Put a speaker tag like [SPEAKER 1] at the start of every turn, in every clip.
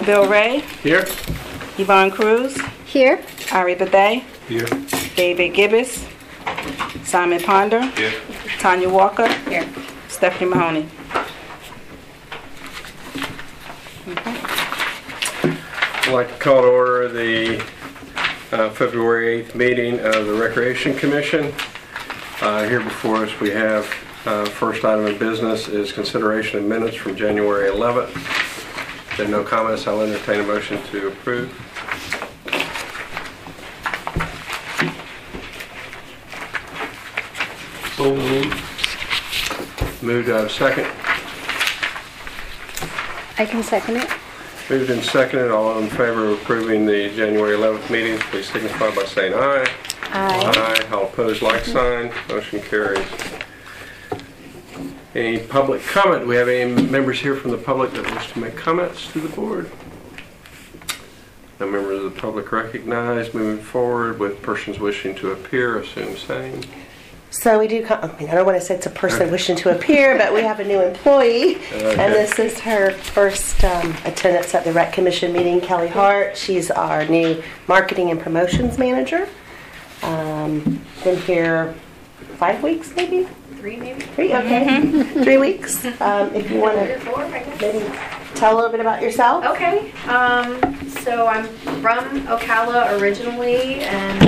[SPEAKER 1] Bill Ray,
[SPEAKER 2] Here.
[SPEAKER 1] Yvonne Cruz,
[SPEAKER 3] Here.
[SPEAKER 1] Ari Bethea,
[SPEAKER 2] Here.
[SPEAKER 1] David Gibbons, Simon Ponder,
[SPEAKER 2] Here.
[SPEAKER 1] Tanya Walker,
[SPEAKER 3] Here.
[SPEAKER 1] Stephanie Mahoney.
[SPEAKER 2] I'd like to call to order the February 8th meeting of the Recreation Commission. Here before us we have first item of business is consideration of minutes from January 11th. If there are no comments, I'll entertain a motion to approve.
[SPEAKER 4] So moved.
[SPEAKER 2] Moved to have a second.
[SPEAKER 3] I can second it.
[SPEAKER 2] Moved and seconded. All in favor of approving the January 11th meetings, please signify by saying aye.
[SPEAKER 3] Aye.
[SPEAKER 2] Aye. All opposed, like sign. Motion carries. Any public comment? Do we have any members here from the public that wish to make comments to the board? No members of the public recognized. Moving forward with persons wishing to appear, assume same.
[SPEAKER 5] So we do, I don't want to say it's a person wishing to appear, but we have a new employee, and this is her first attendance at the Rec Commission meeting, Kelly Hart. She's our new marketing and promotions manager. Been here 5 weeks, maybe?
[SPEAKER 3] 3 maybe?
[SPEAKER 5] 3, okay. 3 weeks. If you want to
[SPEAKER 3] 4, I guess.
[SPEAKER 5] maybe tell a little bit about yourself.
[SPEAKER 3] Okay, so I'm from Ocala originally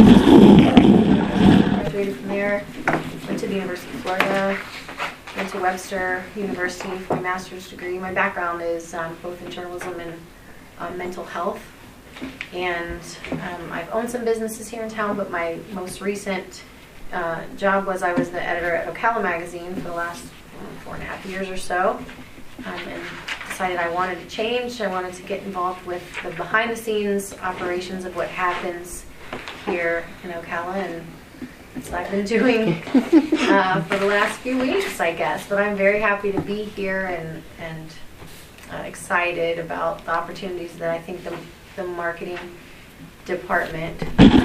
[SPEAKER 3] and graduated from there. Went to the University of Florida, went to Webster University for my master's degree. My background is both in journalism and mental health. And I've owned some businesses here in town, but my most recent job was I was the editor at Ocala Magazine for the last 4.5 years or so. And decided I wanted to change. I wanted to get involved with the behind-the-scenes operations of what happens here in Ocala, and that's what I've been doing for the last few weeks, I guess. But I'm very happy to be here and excited about the opportunities that I think the marketing department.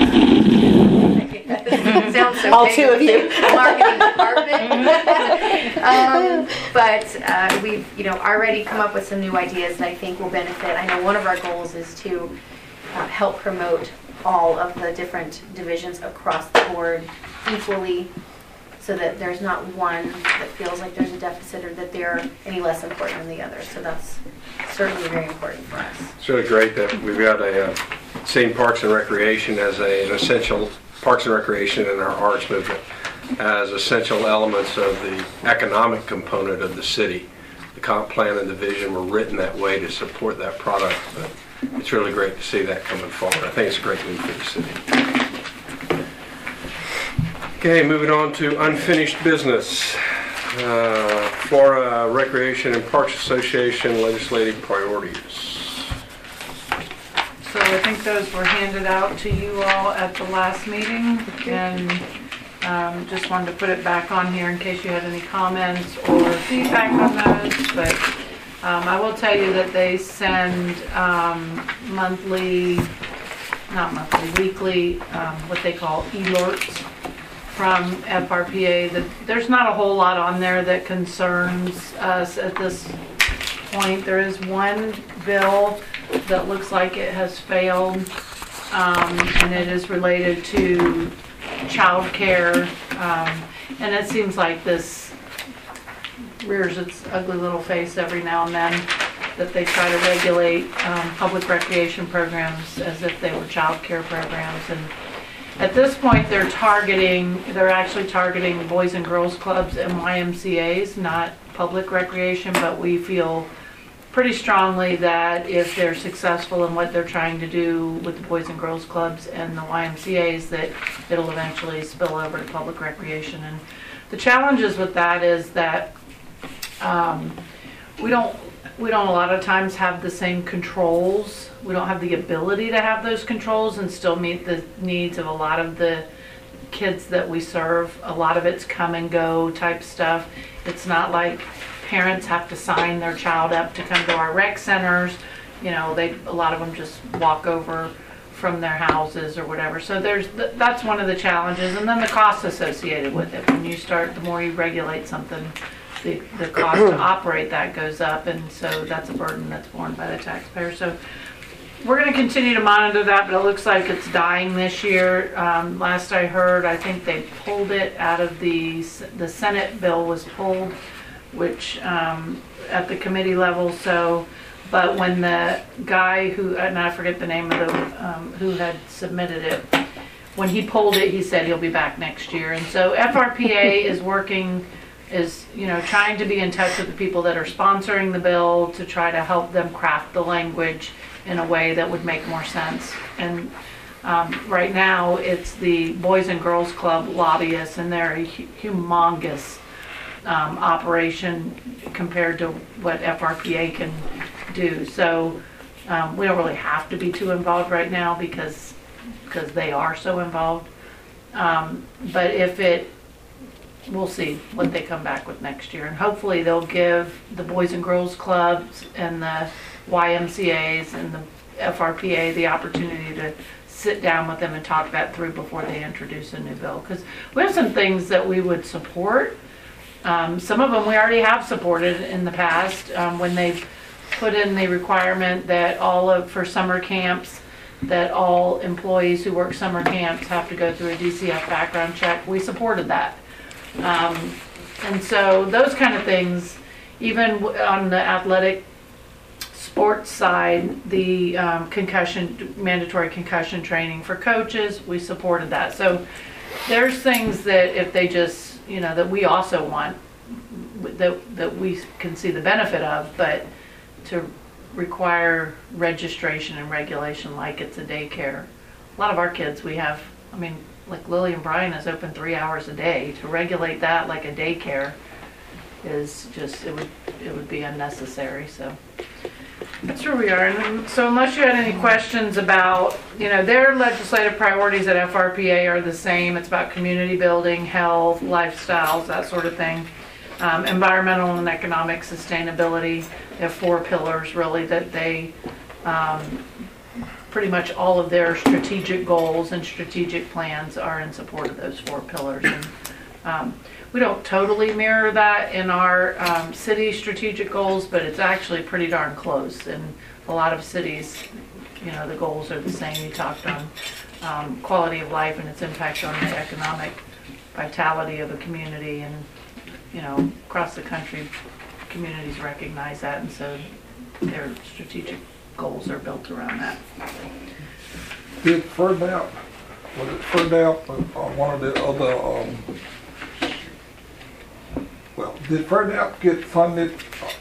[SPEAKER 3] Sounds so
[SPEAKER 5] All
[SPEAKER 3] big.
[SPEAKER 5] 2 of you.
[SPEAKER 3] Marketing department. But we've already come up with some new ideas that I think will benefit. I know one of our goals is to help promote all of the different divisions across the board equally, so that there's not one that feels like there's a deficit or that they're any less important than the other. So that's certainly very important for us.
[SPEAKER 2] It's really great that we've got seeing Parks and Recreation as an essential, Parks and Recreation and our arts movement as essential elements of the economic component of the city. The comp plan and the vision were written that way to support that product, but it's really great to see that coming forward. I think it's a great move for the city. Okay, moving on to unfinished business. Florida Recreation and Parks Association legislative priorities.
[SPEAKER 6] So I think those were handed out to you all at the last meeting, and just wanted to put it back on here in case you had any comments or feedback on those. But I will tell you that they send weekly, what they call alerts from FRPA. That there's not a whole lot on there that concerns us at this point. There is one bill that looks like it has failed, and it is related to child care, and it seems like this rears its ugly little face every now and then, that they try to regulate public recreation programs as if they were child care programs. And at this point they're actually targeting boys and girls clubs and YMCA's, not public recreation, but we feel pretty strongly that if they're successful in what they're trying to do with the Boys and Girls Clubs and the YMCA's, that it'll eventually spill over to public recreation. And the challenges with that is that we don't a lot of times have the same controls. We don't have the ability to have those controls and still meet the needs of a lot of the kids that we serve. A lot of it's come and go type stuff. It's not like parents have to sign their child up to come to our rec centers. A lot of them just walk over from their houses or whatever. So that's one of the challenges. And then the costs associated with it. When you start, the more you regulate something, the cost to operate that goes up, and so that's a burden that's borne by the taxpayer. So we're going to continue to monitor that, but it looks like it's dying this year. Last I heard, I think they pulled it out of the Senate bill was pulled, which at the committee level. So, but when the guy who, and I forget the name of the who had submitted it, when he pulled it, he said he'll be back next year. And so FRPA is working, trying to be in touch with the people that are sponsoring the bill to try to help them craft the language in a way that would make more sense. And right now, it's the Boys and Girls Club lobbyists, and they're a humongous operation compared to what FRPA can do. So we don't really have to be too involved right now because they are so involved. But we'll see what they come back with next year. And hopefully they'll give the Boys and Girls Clubs and the YMCAs and the FRPA the opportunity to sit down with them and talk that through before they introduce a new bill. Because we have some things that we would support. Some of them we already have supported in the past when they put in the requirement that for summer camps, that all employees who work summer camps have to go through a DCF background check. We supported that. And so those kind of things, even on the athletic sports side, the mandatory concussion training for coaches, we supported that. So there's things that if they just, that we also want, that we can see the benefit of, but to require registration and regulation like it's a daycare. A lot of our kids, like Lily and Brian is open 3 hours a day. To regulate that like a daycare is just, it would be unnecessary. So that's where we are. And so unless you had any questions about, their legislative priorities at FRPA are the same. It's about community building, health, lifestyles, that sort of thing. Environmental and economic sustainability. They have 4 pillars really that they, pretty much all of their strategic goals and strategic plans are in support of those 4 pillars. And we don't totally mirror that in our city strategic goals, but it's actually pretty darn close. In a lot of cities, the goals are the same. You talked on quality of life and its impact on the economic vitality of a community, and across the country, communities recognize that, and so their strategic goals are built around that.
[SPEAKER 4] Did FERDAP, or one of the other, did FERDAP get funded?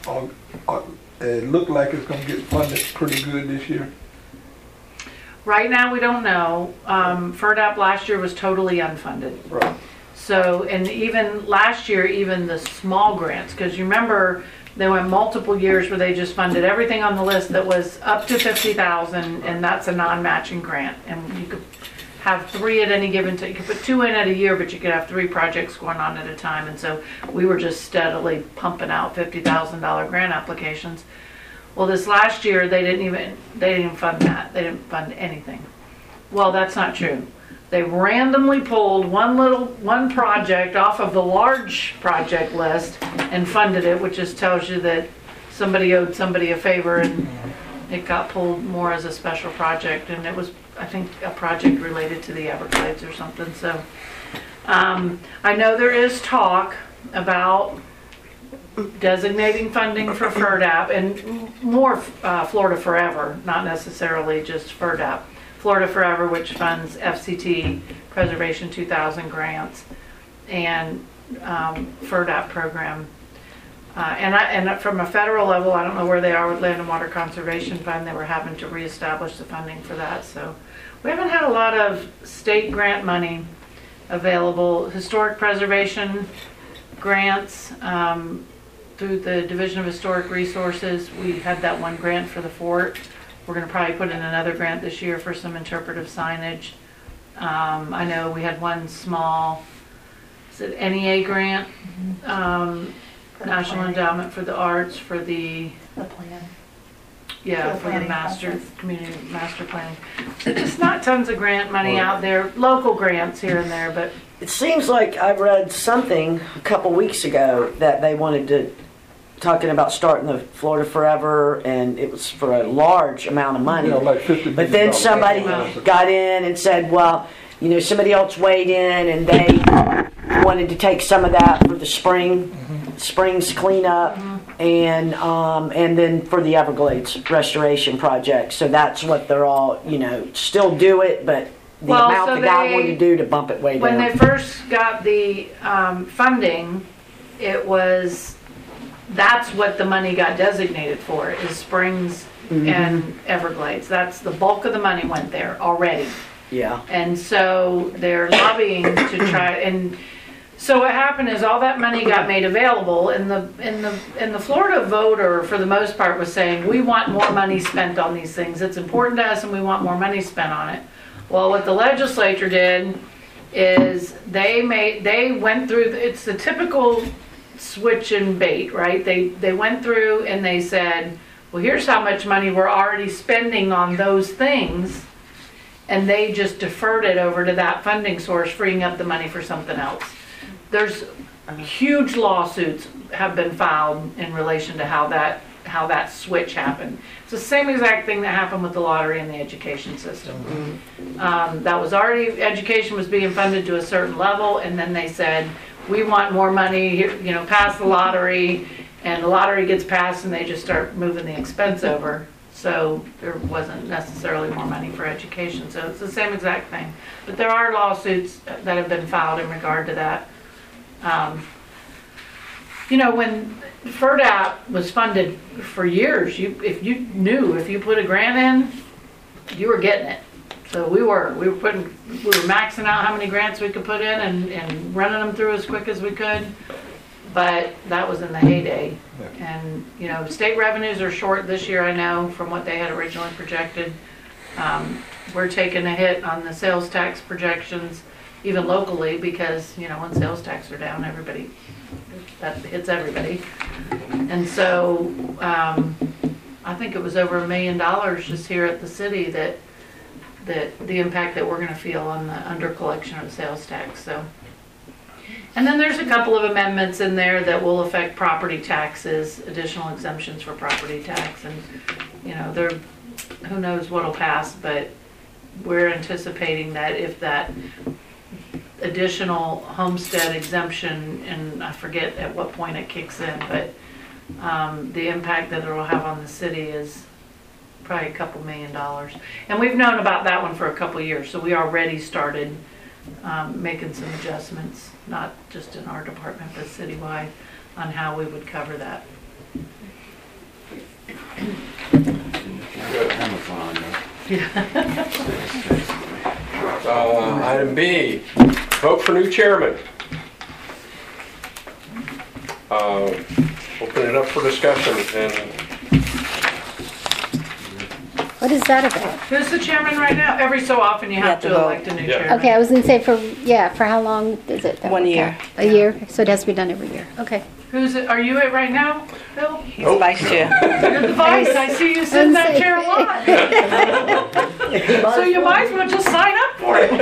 [SPEAKER 4] It looked like it's going to get funded pretty good this year.
[SPEAKER 6] Right now, we don't know. FERDAP last year was totally unfunded.
[SPEAKER 4] Right.
[SPEAKER 6] So, and even last year, even the small grants, because you remember there went multiple years where they just funded everything on the list that was up to $50,000, and that's a non-matching grant. And you could have 3 at any given time. You could put 2 in at a year, but you could have 3 projects going on at a time. And so we were just steadily pumping out $50,000 grant applications. Well, this last year they didn't even fund that. They didn't fund anything. Well, that's not true. They randomly pulled one project off of the large project list and funded it, which just tells you that somebody owed somebody a favor, and it got pulled more as a special project. And it was, I think, a project related to the Everglades or something. So I know there is talk about designating funding for FERDAP and more Florida Forever, not necessarily just FERDAP. Florida Forever, which funds FCT Preservation 2000 grants, and FERDAP program. And from a federal level, I don't know where they are with Land and Water Conservation Fund. They were having to reestablish the funding for that. So we haven't had a lot of state grant money available. Historic preservation grants through the Division of Historic Resources. We had that one grant for the fort. We're going to probably put in another grant this year for some interpretive signage. I know we had one small, is it NEA grant? National Endowment for the Arts for the
[SPEAKER 3] The plan.
[SPEAKER 6] Yeah,
[SPEAKER 3] For the
[SPEAKER 6] for the
[SPEAKER 3] planning
[SPEAKER 6] master,
[SPEAKER 3] process.
[SPEAKER 6] community master plan. It's not tons of grant money out there, local grants here and there, but
[SPEAKER 7] It seems like I read something a couple weeks ago that they wanted to, talking about starting the Florida Forever, and it was for a large amount of money.
[SPEAKER 4] You know, like $50 million.
[SPEAKER 7] But then somebody got in and said, well, you know, somebody else weighed in and they wanted to take some of that for the springs cleanup and then for the Everglades restoration project. So that's what they're all, you know, still do it, but the
[SPEAKER 6] Well,
[SPEAKER 7] amount
[SPEAKER 6] so
[SPEAKER 7] the guy
[SPEAKER 6] they-
[SPEAKER 7] wanted to do to bump it way
[SPEAKER 6] when
[SPEAKER 7] down.
[SPEAKER 6] they first got the funding, it was, that's what the money got designated for, is Springs and Everglades. That's the bulk of the money went there already.
[SPEAKER 7] Yeah.
[SPEAKER 6] And so they're lobbying to try, and so what happened is all that money got made available, and the Florida voter, for the most part, was saying, we want more money spent on these things. It's important to us and we want more money spent on it. Well, what the legislature did is they went through, it's the typical switch and bait, right? They went through and they said, well, here's how much money we're already spending on those things. And they just deferred it over to that funding source, freeing up the money for something else. There's huge lawsuits have been filed in relation to how that switch happened. It's the same exact thing that happened with the lottery and the education system. That was already, education was being funded to a certain level, and then they said, we want more money, you know, pass the lottery, and the lottery gets passed and they just start moving the expense over. So there wasn't necessarily more money for education. So it's the same exact thing. But there are lawsuits that have been filed in regard to that. You know, when FERDAP was funded for years, if you put a grant in, you were getting it. So we were maxing out how many grants we could put in and running them through as quick as we could. But that was in the heyday. And, you know, state revenues are short this year, I know, from what they had originally projected. We're taking a hit on the sales tax projections, even locally, because, you know, when sales tax are down, that hits everybody. And so I think it was over $1 million just here at the city that the impact that we're going to feel on the under collection of sales tax. So. And then there's a couple of amendments in there that will affect property taxes, additional exemptions for property tax, and, you know, who knows what'll pass, but we're anticipating that if that additional homestead exemption, and I forget at what point it kicks in, but the impact that it will have on the city is probably a couple $1 million. And we've known about that one for a couple years, so we already started making some adjustments, not just in our department, but citywide, on how we would cover that.
[SPEAKER 2] Item B, vote for new chairman. Open it up for discussion, and
[SPEAKER 8] What is that about?
[SPEAKER 6] Who's the chairman right now? Every so often you have to elect a new
[SPEAKER 2] Yeah.
[SPEAKER 6] chairman.
[SPEAKER 8] Okay, I was gonna say for how long is it?
[SPEAKER 1] 1 year.
[SPEAKER 8] A year, so it has to be done every year. Okay.
[SPEAKER 6] Who's it? Are you it right now, Bill?
[SPEAKER 1] He's vice chair.
[SPEAKER 6] You're the vice. I see you sit in that chair a lot. So you might as well just sign up for it.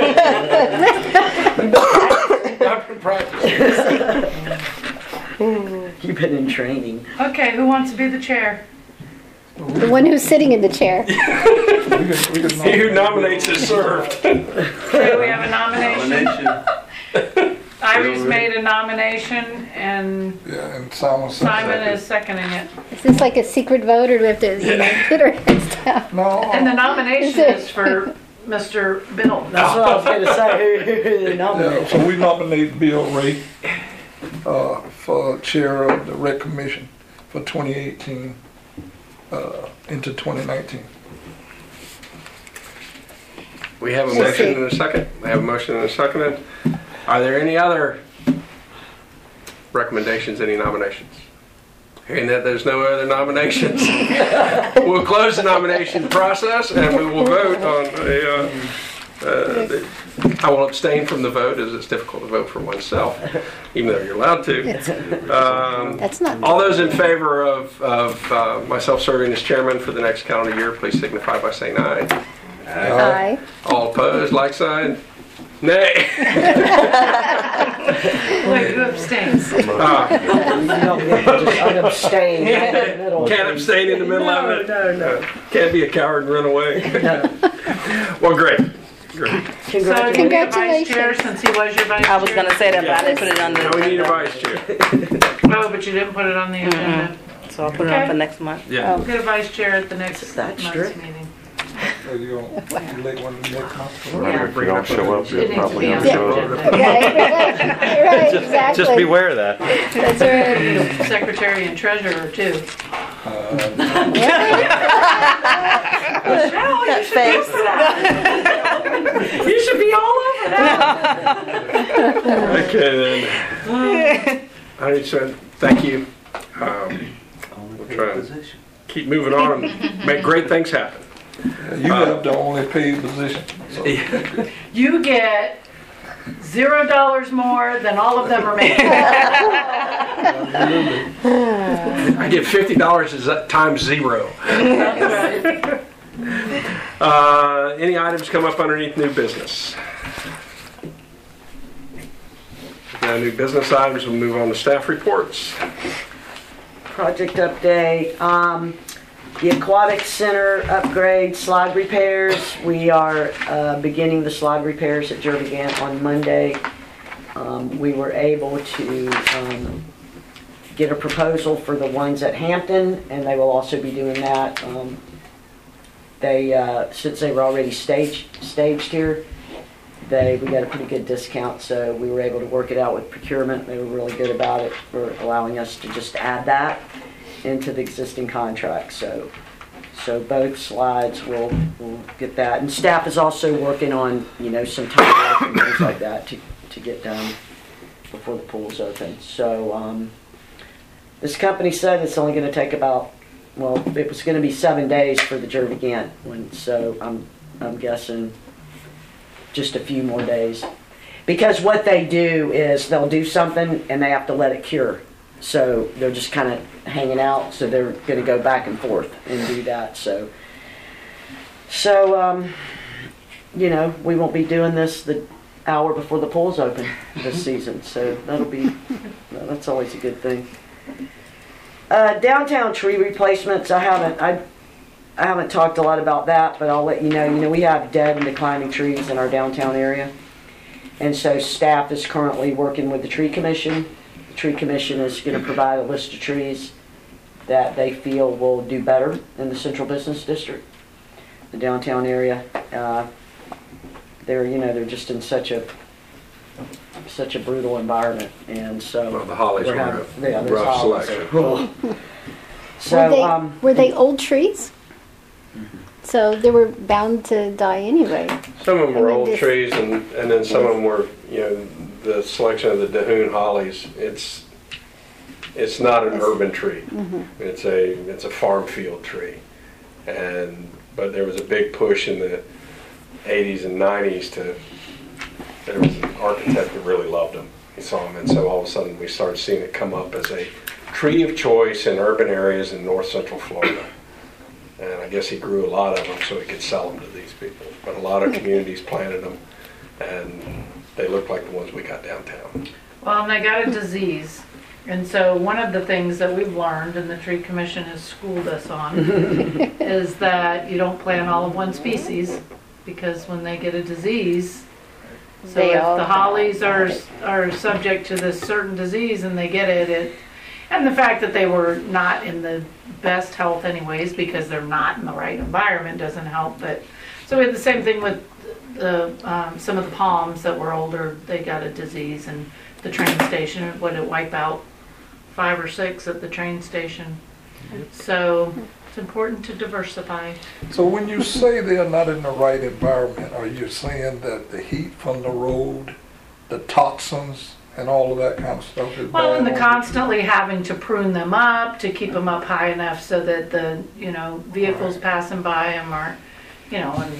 [SPEAKER 2] I've been practicing.
[SPEAKER 7] You've been in training.
[SPEAKER 6] Okay, who wants to be the chair?
[SPEAKER 8] The one who's sitting in the chair.
[SPEAKER 4] We can
[SPEAKER 2] He who nominates is served.
[SPEAKER 6] Okay, we have a nomination. Ivy's made a nomination, and
[SPEAKER 4] Yeah, and Simon
[SPEAKER 6] Simon is seconding it.
[SPEAKER 8] Is this like a secret vote, or do we have to put our heads down?
[SPEAKER 4] No,
[SPEAKER 6] And the nomination is for Mr. Biddle.
[SPEAKER 7] That's what I was going to say. Who they
[SPEAKER 4] yeah,
[SPEAKER 7] nominate?
[SPEAKER 4] so we nominate Bill Ray for chair of the Rec Commission for 2018 into 2019.
[SPEAKER 2] We have a motion and a second. We have a motion and a second. Are there any other recommendations, any nominations? Hearing that there's no other nominations, we'll close the nomination process and we will vote on the I will abstain from the vote as it's difficult to vote for oneself, even though you're allowed to.
[SPEAKER 8] That's not.
[SPEAKER 2] All those in favor of myself serving as chairman for the next calendar year, please signify by saying aye.
[SPEAKER 8] Aye.
[SPEAKER 2] All opposed, like sign. Nay.
[SPEAKER 6] Wait, who abstains?
[SPEAKER 7] You don't get to just unabstain right in the middle.
[SPEAKER 2] Can't abstain in the middle of it.
[SPEAKER 7] No.
[SPEAKER 2] Can't be a coward and run away. Well, great. Great.
[SPEAKER 6] So you need a vice
[SPEAKER 8] Congratulations.
[SPEAKER 6] chair since he was your vice chair?
[SPEAKER 1] I was gonna say that, but I didn't put it on the
[SPEAKER 2] Now we need a
[SPEAKER 1] agenda.
[SPEAKER 2] vice chair.
[SPEAKER 6] Oh, but you didn't put it on the agenda.
[SPEAKER 1] So I'll put it on
[SPEAKER 6] Okay.
[SPEAKER 1] for next month.
[SPEAKER 2] Yeah.
[SPEAKER 6] We'll get a vice chair at the next
[SPEAKER 7] That's
[SPEAKER 6] month's
[SPEAKER 7] strict.
[SPEAKER 6] meeting.
[SPEAKER 4] So you gonna elect one of the next month?
[SPEAKER 6] Yeah.
[SPEAKER 9] If you don't show up,
[SPEAKER 6] It
[SPEAKER 9] you're
[SPEAKER 6] needs to
[SPEAKER 9] probably
[SPEAKER 6] be on
[SPEAKER 9] gonna
[SPEAKER 6] the
[SPEAKER 9] show up.
[SPEAKER 6] agenda.
[SPEAKER 8] Right, exactly.
[SPEAKER 9] Just beware of that.
[SPEAKER 8] That's right.
[SPEAKER 6] Secretary and treasurer too.
[SPEAKER 5] That face.
[SPEAKER 6] You should be all over that.
[SPEAKER 2] Okay then. I need to thank you. We'll try and keep moving on and make great things happen.
[SPEAKER 4] You have the only paid position. So
[SPEAKER 6] You get $0 more than all of them are making.
[SPEAKER 2] I get $50 as times 0. Any items come up underneath new business? Now, new business items, we'll move on to staff reports.
[SPEAKER 7] Project update, the aquatic center upgrade, slide repairs. We are beginning the slide repairs at Jervigant on Monday. We were able to get a proposal for the ones at Hampton, and they will also be doing that. Since they were already staged here, we got a pretty good discount, so we were able to work it out with procurement. They were really good about it for allowing us to just add that into the existing contract. So both slides will get that. And staff is also working on, some time and things like that to get done before the pool's open. So this company said it's only going to take about, it was going to be 7 days for the Jervigant one. So I'm guessing just a few more days. Because what they do is they'll do something and they have to let it cure. So they're just kind of hanging out. So they're going to go back and forth and do that. So we won't be doing this the hour before the pool's open this season. So that's always a good thing. Downtown tree replacements. I haven't talked a lot about that, but I'll let you know. We have dead and declining trees in our downtown area. And so staff is currently working with the tree commission. The tree commission is going to provide a list of trees that they feel will do better in the central business district, the downtown area. They're just in such a brutal environment, and so
[SPEAKER 2] Well, the hollies were a
[SPEAKER 7] there's
[SPEAKER 2] rough
[SPEAKER 7] hollies.
[SPEAKER 2] selection.
[SPEAKER 7] So
[SPEAKER 8] Were they old trees? So they were bound to die anyway.
[SPEAKER 2] Some of them were old
[SPEAKER 8] Just-
[SPEAKER 2] trees, and then some of them were, the selection of the Dahoon hollies. It's not an urban tree. It's a farm field tree, but there was a big push in the 80s and 90s there was an architect that really loved them. He saw them, and so all of a sudden we started seeing it come up as a tree of choice in urban areas in north central Florida. And I guess he grew a lot of them so he could sell them to these people. But a lot of communities planted them, and they look like the ones we got downtown.
[SPEAKER 6] Well, and they got a disease. And so one of the things that we've learned, and the tree commission has schooled us on, is that you don't plant all of one species, because when they get a disease, so
[SPEAKER 8] They
[SPEAKER 6] if
[SPEAKER 8] all
[SPEAKER 6] the
[SPEAKER 8] come
[SPEAKER 6] hollies
[SPEAKER 8] out.
[SPEAKER 6] are subject to this certain disease and they get it, and the fact that they were not in the best health anyways, because they're not in the right environment, doesn't help. But so we had the same thing with some of the palms that were older. They got a disease, and the train station, would it wipe out 5 or 6 at the train station? So it's important to diversify.
[SPEAKER 4] So when you say they're not in the right environment, are you saying that the heat from the road, the toxins, and all of that kind of stuff is
[SPEAKER 6] Well,
[SPEAKER 4] bad
[SPEAKER 6] and the
[SPEAKER 4] on
[SPEAKER 6] constantly having to prune them up to keep them up high enough so that the vehicles passing by them aren't, and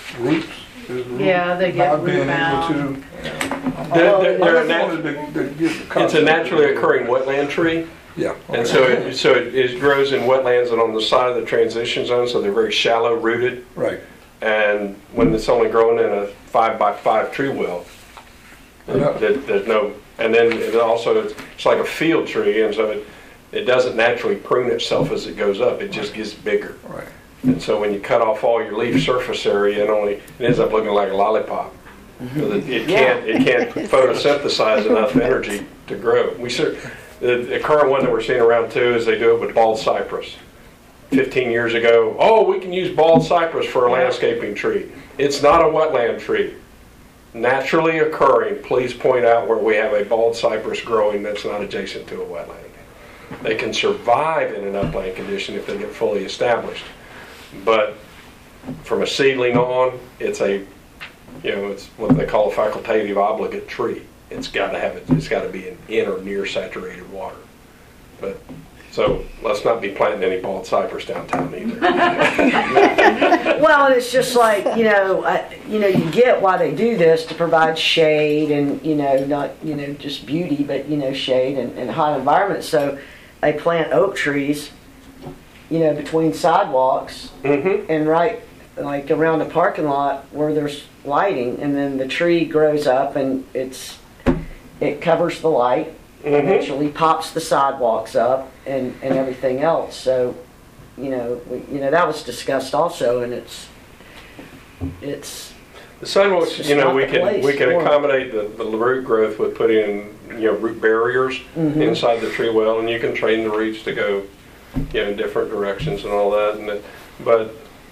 [SPEAKER 4] roots. Is root
[SPEAKER 6] Yeah, they get
[SPEAKER 4] not being
[SPEAKER 6] root bound.
[SPEAKER 4] able to.
[SPEAKER 2] They're
[SPEAKER 4] I
[SPEAKER 2] a
[SPEAKER 4] just wanted to get the
[SPEAKER 2] It's a
[SPEAKER 4] concept.
[SPEAKER 2] naturally occurring wetland tree,
[SPEAKER 4] Yeah.
[SPEAKER 2] and
[SPEAKER 4] okay.
[SPEAKER 2] so it grows in wetlands and on the side of the transition zone, so they're very shallow rooted.
[SPEAKER 4] Right.
[SPEAKER 2] And when it's only growing in a 5x5 tree well,
[SPEAKER 4] Yeah.
[SPEAKER 2] there's no, and then it also, it's like a field tree, and so it doesn't naturally prune itself as it goes up, it just gets bigger.
[SPEAKER 4] Right.
[SPEAKER 2] And so when you cut off all your leaf surface area, it ends up looking like a lollipop. Because it can't photosynthesize enough energy to grow. The current one that we're seeing around too is they do it with bald cypress. 15 years ago, we can use bald cypress for a landscaping tree. It's not a wetland tree. Naturally occurring, please point out where we have a bald cypress growing that's not adjacent to a wetland. They can survive in an upland condition if they get fully established. But from a seedling on, it's what they call a facultative obligate tree. It's got to be in or near saturated water. But so let's not be planting any bald cypress downtown either.
[SPEAKER 7] Well, and it's just like, you get why they do this, to provide shade and, not, just beauty, but, shade and hot environments. So they plant oak trees, between sidewalks and right, like around the parking lot where there's lighting, and then the tree grows up and it covers the light, eventually pops the sidewalks up and everything else. So, that was discussed also, and it's
[SPEAKER 2] The sidewalks,
[SPEAKER 7] It's not
[SPEAKER 2] we
[SPEAKER 7] the place
[SPEAKER 2] can
[SPEAKER 7] for it.
[SPEAKER 2] accommodate the root growth with putting in, root barriers inside the tree well, and you can train the roots to go, in different directions and all that. But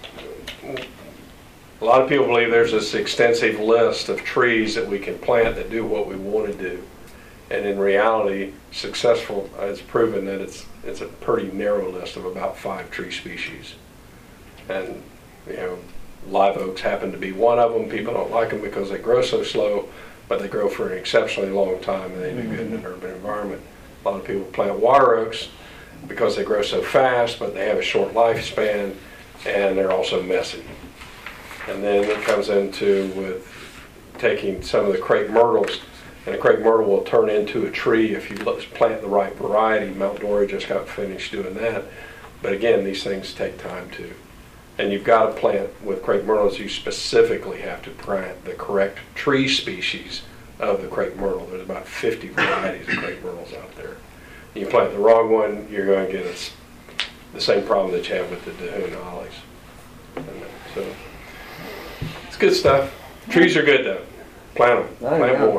[SPEAKER 2] a lot of people believe there's this extensive list of trees that we can plant that do what we want to do. And in reality, successful has proven that it's a pretty narrow list of about 5 tree species. And, live oaks happen to be one of them. People don't like them because they grow so slow, but they grow for an exceptionally long time and they do good in an urban environment. A lot of people plant water oaks because they grow so fast, but they have a short lifespan and they're also messy. And then it comes into with taking some of the crepe myrtles, and a crepe myrtle will turn into a tree if you plant the right variety. Mount Dora just got finished doing that. But again, these things take time too. And you've got to plant with crepe myrtles, you specifically have to plant the correct tree species of the crepe myrtle. There's about 50 varieties of crepe myrtles out there. You plant the wrong one, you're going to get the same problem that you have with the Dahuna hollies. So it's good stuff. Trees are good though. Plant them.
[SPEAKER 7] Oh,
[SPEAKER 2] Plant
[SPEAKER 7] yeah.
[SPEAKER 2] more.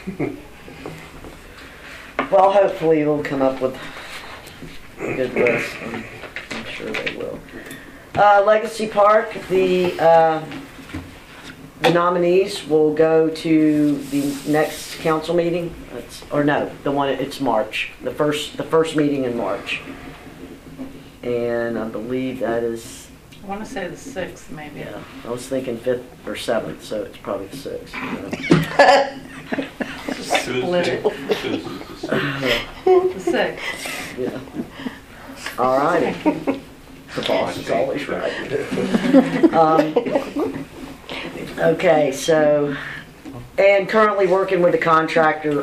[SPEAKER 7] Well, hopefully they'll come up with a good list. I'm sure they will. Legacy Park, the nominees will go to the next council meeting. It's March. The first meeting in March. And I believe that is,
[SPEAKER 6] I want to say the 6th, maybe.
[SPEAKER 7] yeah, I was thinking 5th or 7th, so it's probably the 6th.
[SPEAKER 6] Split it. The 6th.
[SPEAKER 7] Yeah. All righty. The boss is always right. Okay, so, and currently working with the contractor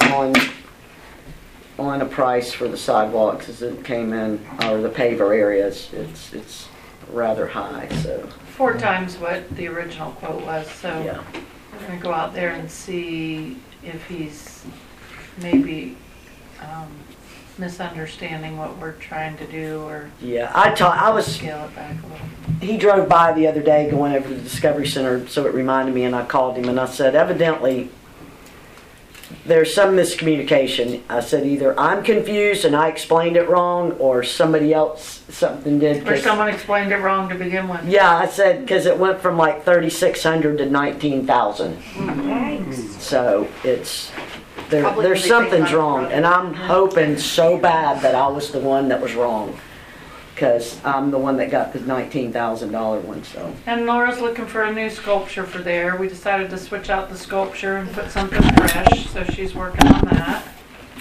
[SPEAKER 7] on a price for the sidewalks as it came in, or the paver areas. It's rather high, so,
[SPEAKER 6] 4 times what the original quote was, so
[SPEAKER 7] yeah.
[SPEAKER 6] we're going to go out there and see if he's maybe misunderstanding what we're trying to do, or
[SPEAKER 7] Yeah, I was,
[SPEAKER 6] scale it back a little.
[SPEAKER 7] he drove by the other day going over to the Discovery Center, so it reminded me, and I called him and I said, evidently, there's some miscommunication. I said, either I'm confused and I explained it wrong, or somebody else, something did.
[SPEAKER 6] Or someone explained it wrong to begin with.
[SPEAKER 7] Yeah, I said, because it went from like 3,600 to 19,000. So it's,
[SPEAKER 3] Probably
[SPEAKER 7] there's
[SPEAKER 3] everything
[SPEAKER 7] something's
[SPEAKER 3] went
[SPEAKER 7] wrong.
[SPEAKER 3] wrong.
[SPEAKER 7] And I'm hoping so bad that I was the one that was wrong. Because I'm the one that got the $19,000 one, so.
[SPEAKER 6] And Laura's looking for a new sculpture for there. We decided to switch out the sculpture and put something fresh, so she's working on that.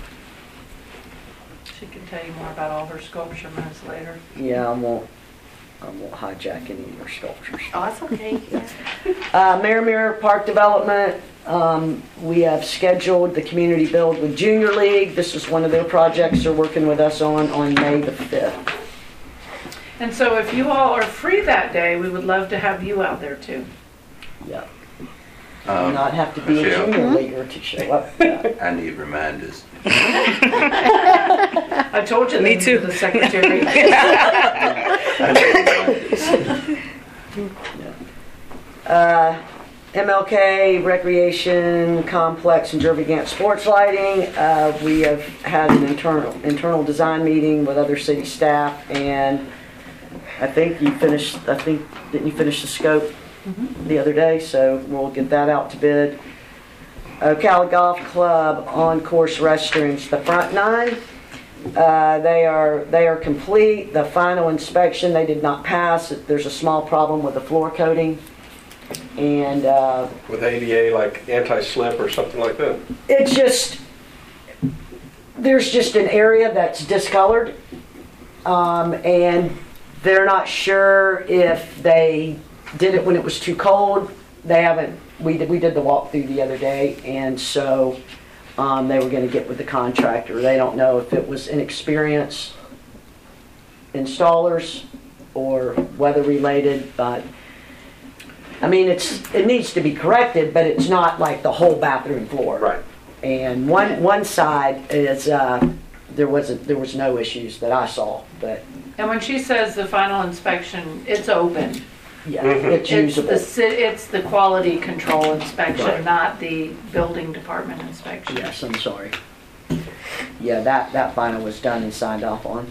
[SPEAKER 6] She can tell you more about all her sculpture moves later.
[SPEAKER 7] Yeah, I won't I won't hijack any of your sculptures.
[SPEAKER 3] Oh, that's okay. Yeah.
[SPEAKER 7] Merrimer Park Development, we have scheduled the community build with Junior League. This is one of their projects they're working with us on May the 5th.
[SPEAKER 6] And so if you all are free that day, we would love to have you out there too.
[SPEAKER 7] Yeah. You do not have to be a
[SPEAKER 9] Michelle.
[SPEAKER 7] junior leaguer to show up. Yeah.
[SPEAKER 9] I need reminders.
[SPEAKER 6] I told you.
[SPEAKER 1] Me
[SPEAKER 6] they
[SPEAKER 1] too.
[SPEAKER 6] needed The secretary.
[SPEAKER 7] MLK Recreation Complex and Jervy Gant Sports Lighting. We have had an internal design meeting with other city staff, and I think didn't you finish the scope the other day? So we'll get that out to bid. Ocala Golf Club on-course restrooms, the front 9. They are complete. The final inspection, they did not pass. There's a small problem with the floor coating. And
[SPEAKER 2] With ADA, like anti-slip or something like that?
[SPEAKER 7] it's just, there's just an area that's discolored. And they're not sure if they did it when it was too cold. They haven't, we did the walkthrough the other day, and so they were going to get with the contractor. They don't know if it was inexperienced installers or weather related, but I mean, it needs to be corrected, but it's not like the whole bathroom floor.
[SPEAKER 2] Right.
[SPEAKER 7] And one side is there was no issues that I saw, but
[SPEAKER 6] And when she says the final inspection, it's open.
[SPEAKER 7] yeah,
[SPEAKER 2] Mhm.
[SPEAKER 7] it's usable.
[SPEAKER 6] It's the quality control inspection,
[SPEAKER 7] Right.
[SPEAKER 6] not the building department inspection.
[SPEAKER 7] Yes, I'm sorry. Yeah, that final was done and signed off on.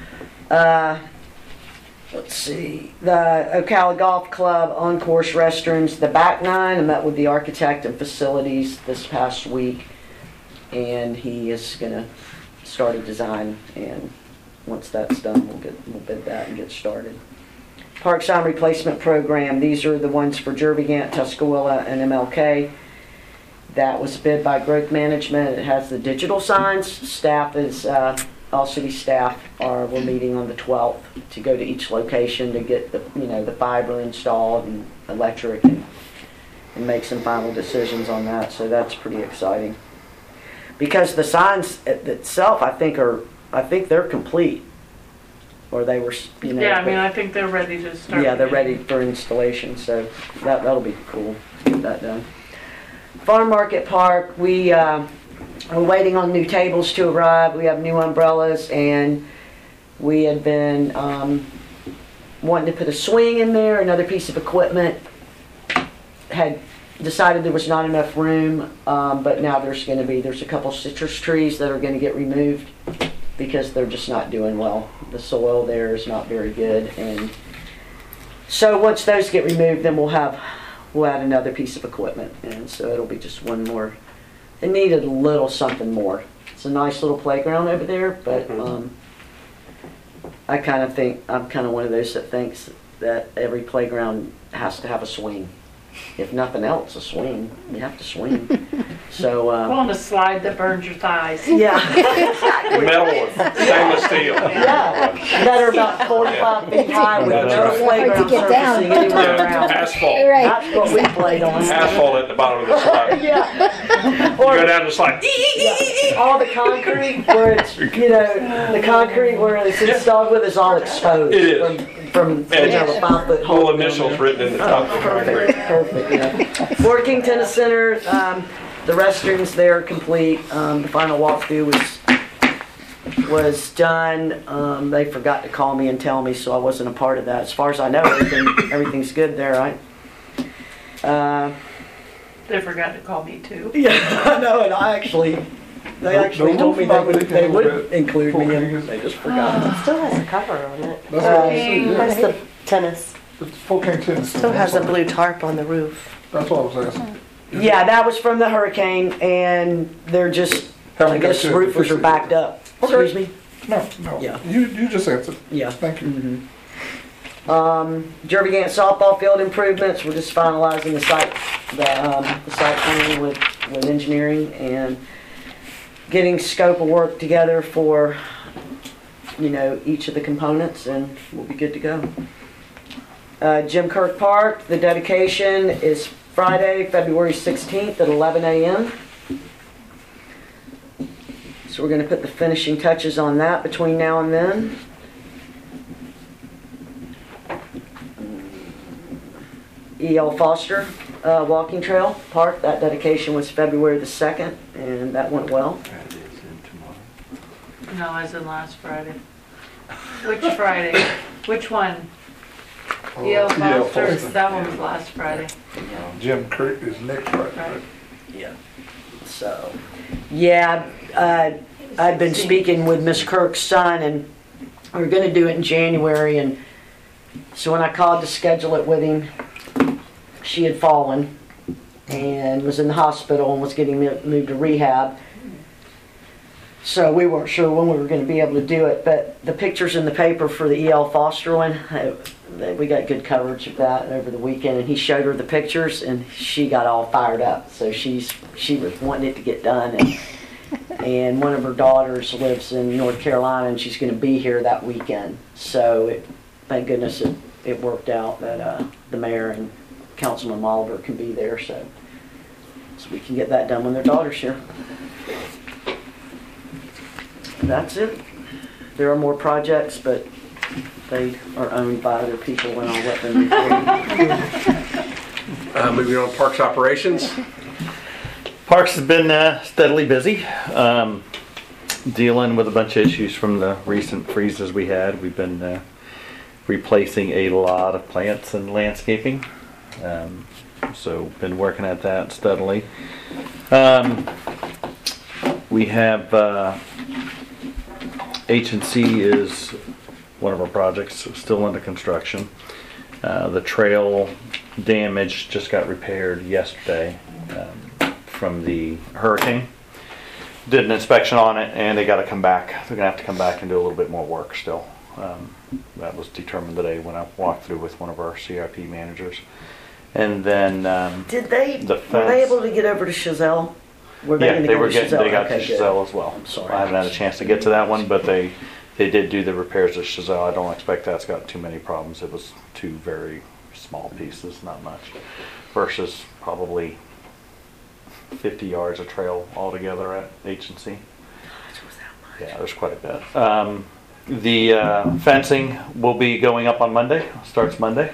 [SPEAKER 7] Let's see, the Ocala Golf Club on-course restrooms, the back 9, I met with the architect and facilities this past week, and he is gonna start a design, and once that's done, we'll bid that and get started. Park sign replacement program, these are the ones for Jervy Gant, Tuscarora, and MLK. That was bid by Growth Management. It has the digital signs. Staff is, all city staff we're meeting on the 12th to go to each location to get the fiber installed and electric and make some final decisions on that. So that's pretty exciting. Because the signs itself, I think they're complete. Or they were,
[SPEAKER 6] Yeah, I mean, I think they're ready to start.
[SPEAKER 7] yeah, they're ready for installation, so that'll be cool to get that done. Farm Market Park, we're waiting on new tables to arrive. We have new umbrellas, and we had been wanting to put a swing in there, another piece of equipment. Had decided there was not enough room, but now there's a couple citrus trees that are going to get removed because they're just not doing well. The soil there is not very good, and so once those get removed, then we'll add another piece of equipment, and so it'll be just one more. It needed a little something more. It's a nice little playground over there, but I kind of think I'm kind of one of those that thinks that every playground has to have a swing. If nothing else, a swing. You have to swing. So
[SPEAKER 6] Go on a slide that burns your thighs.
[SPEAKER 7] yeah.
[SPEAKER 2] Metal one, stainless steel.
[SPEAKER 7] Yeah, that are about 45 feet high with no
[SPEAKER 2] That's right.
[SPEAKER 7] playground
[SPEAKER 8] Hard to get down.
[SPEAKER 7] surfacing anywhere
[SPEAKER 2] Yeah,
[SPEAKER 7] around.
[SPEAKER 2] asphalt.
[SPEAKER 8] Right.
[SPEAKER 7] That's what we played on.
[SPEAKER 2] Asphalt at the bottom of the slide.
[SPEAKER 7] Yeah.
[SPEAKER 2] You go down the slide.
[SPEAKER 7] All the concrete where it's, the concrete where it's installed with is all exposed.
[SPEAKER 2] It is.
[SPEAKER 7] From a 5-foot hole.
[SPEAKER 2] Little initials written in the top of the concrete.
[SPEAKER 7] Perfect, yeah. Working Tennis Center, the restrooms there are complete. The final walkthrough was done. They forgot to call me and tell me, so I wasn't a part of that. As far as I know, everything's good there, right?
[SPEAKER 6] They forgot to call me too.
[SPEAKER 7] Yeah, I know, and they actually told me they would include me, and they just forgot.
[SPEAKER 5] It still has a cover on it.
[SPEAKER 4] That's
[SPEAKER 5] That's the tennis.
[SPEAKER 4] It's Spokane Tennis.
[SPEAKER 5] Still has a blue tarp on the roof.
[SPEAKER 4] That's what I was asking.
[SPEAKER 7] Yeah, that was from the hurricane, and they're just, I
[SPEAKER 4] Haven't got
[SPEAKER 7] guess
[SPEAKER 4] to
[SPEAKER 7] roofers
[SPEAKER 4] fix
[SPEAKER 7] are
[SPEAKER 4] it.
[SPEAKER 7] backed up. Excuse me?
[SPEAKER 4] No.
[SPEAKER 7] Yeah.
[SPEAKER 4] You just answered.
[SPEAKER 7] Yeah.
[SPEAKER 4] Thank you.
[SPEAKER 7] Jervy Gant softball field improvements, we're just finalizing the site plan with engineering and getting scope of work together for, each of the components, and we'll be good to go. Jim Kirk Park, the dedication is Friday, February 16th at 11 a.m. So we're going to put the finishing touches on that between now and then. E.L. Foster Walking Trail Park, that dedication was February the 2nd, and that went well.
[SPEAKER 6] No, as in last Friday. Which Friday? Which one? E.L. Foster,
[SPEAKER 4] Foster.
[SPEAKER 6] that one was last Friday.
[SPEAKER 4] Jim Creek is next Friday.
[SPEAKER 6] Right.
[SPEAKER 7] Yeah. So, yeah, I've been speaking with Miss Kirk's son, and we're going to do it in January. And so when I called to schedule it with him, she had fallen and was in the hospital and was getting moved to rehab. So we weren't sure when we were going to be able to do it. But the pictures in the paper for the E.L. Foster one, we got good coverage of that over the weekend. And he showed her the pictures, and she got all fired up. So she was wanting it to get done. And one of her daughters lives in North Carolina, and she's going to be here that weekend. So thank goodness it worked out that the mayor and Councilman Oliver can be there, so we can get that done when their daughter's here. That's it. There are more projects, but they are owned by other people, and I'll let them report.
[SPEAKER 2] Moving on to Parks Operations.
[SPEAKER 9] Parks has been steadily busy, dealing with a bunch of issues from the recent freezes we had. We've been replacing a lot of plants and landscaping, so been working at that steadily. We have H&C is one of our projects still under construction. The trail damage just got repaired yesterday from the hurricane. Did an inspection on it, and they got to come back. They're gonna have to come back and do a little bit more work still. That was determined today when I walked through with one of our CIP managers. And then
[SPEAKER 7] Did they?
[SPEAKER 9] The
[SPEAKER 7] Were
[SPEAKER 9] fence.
[SPEAKER 7] they able to get over to Chazelle? Were
[SPEAKER 9] yeah,
[SPEAKER 7] gonna
[SPEAKER 9] they
[SPEAKER 7] go
[SPEAKER 9] were
[SPEAKER 7] to
[SPEAKER 9] getting.
[SPEAKER 7] Chazelle?
[SPEAKER 9] They got
[SPEAKER 7] Okay,
[SPEAKER 9] to
[SPEAKER 7] good.
[SPEAKER 9] Chazelle as well.
[SPEAKER 7] I'm sorry.
[SPEAKER 9] I haven't had a chance to get to that one, but they did do the repairs at Chazelle. I don't expect that's got too many problems. It was two very small pieces, not much, versus probably 50 yards of trail altogether at H&C. Yeah, there's quite a bit. The fencing will be going up on Monday. Starts Monday.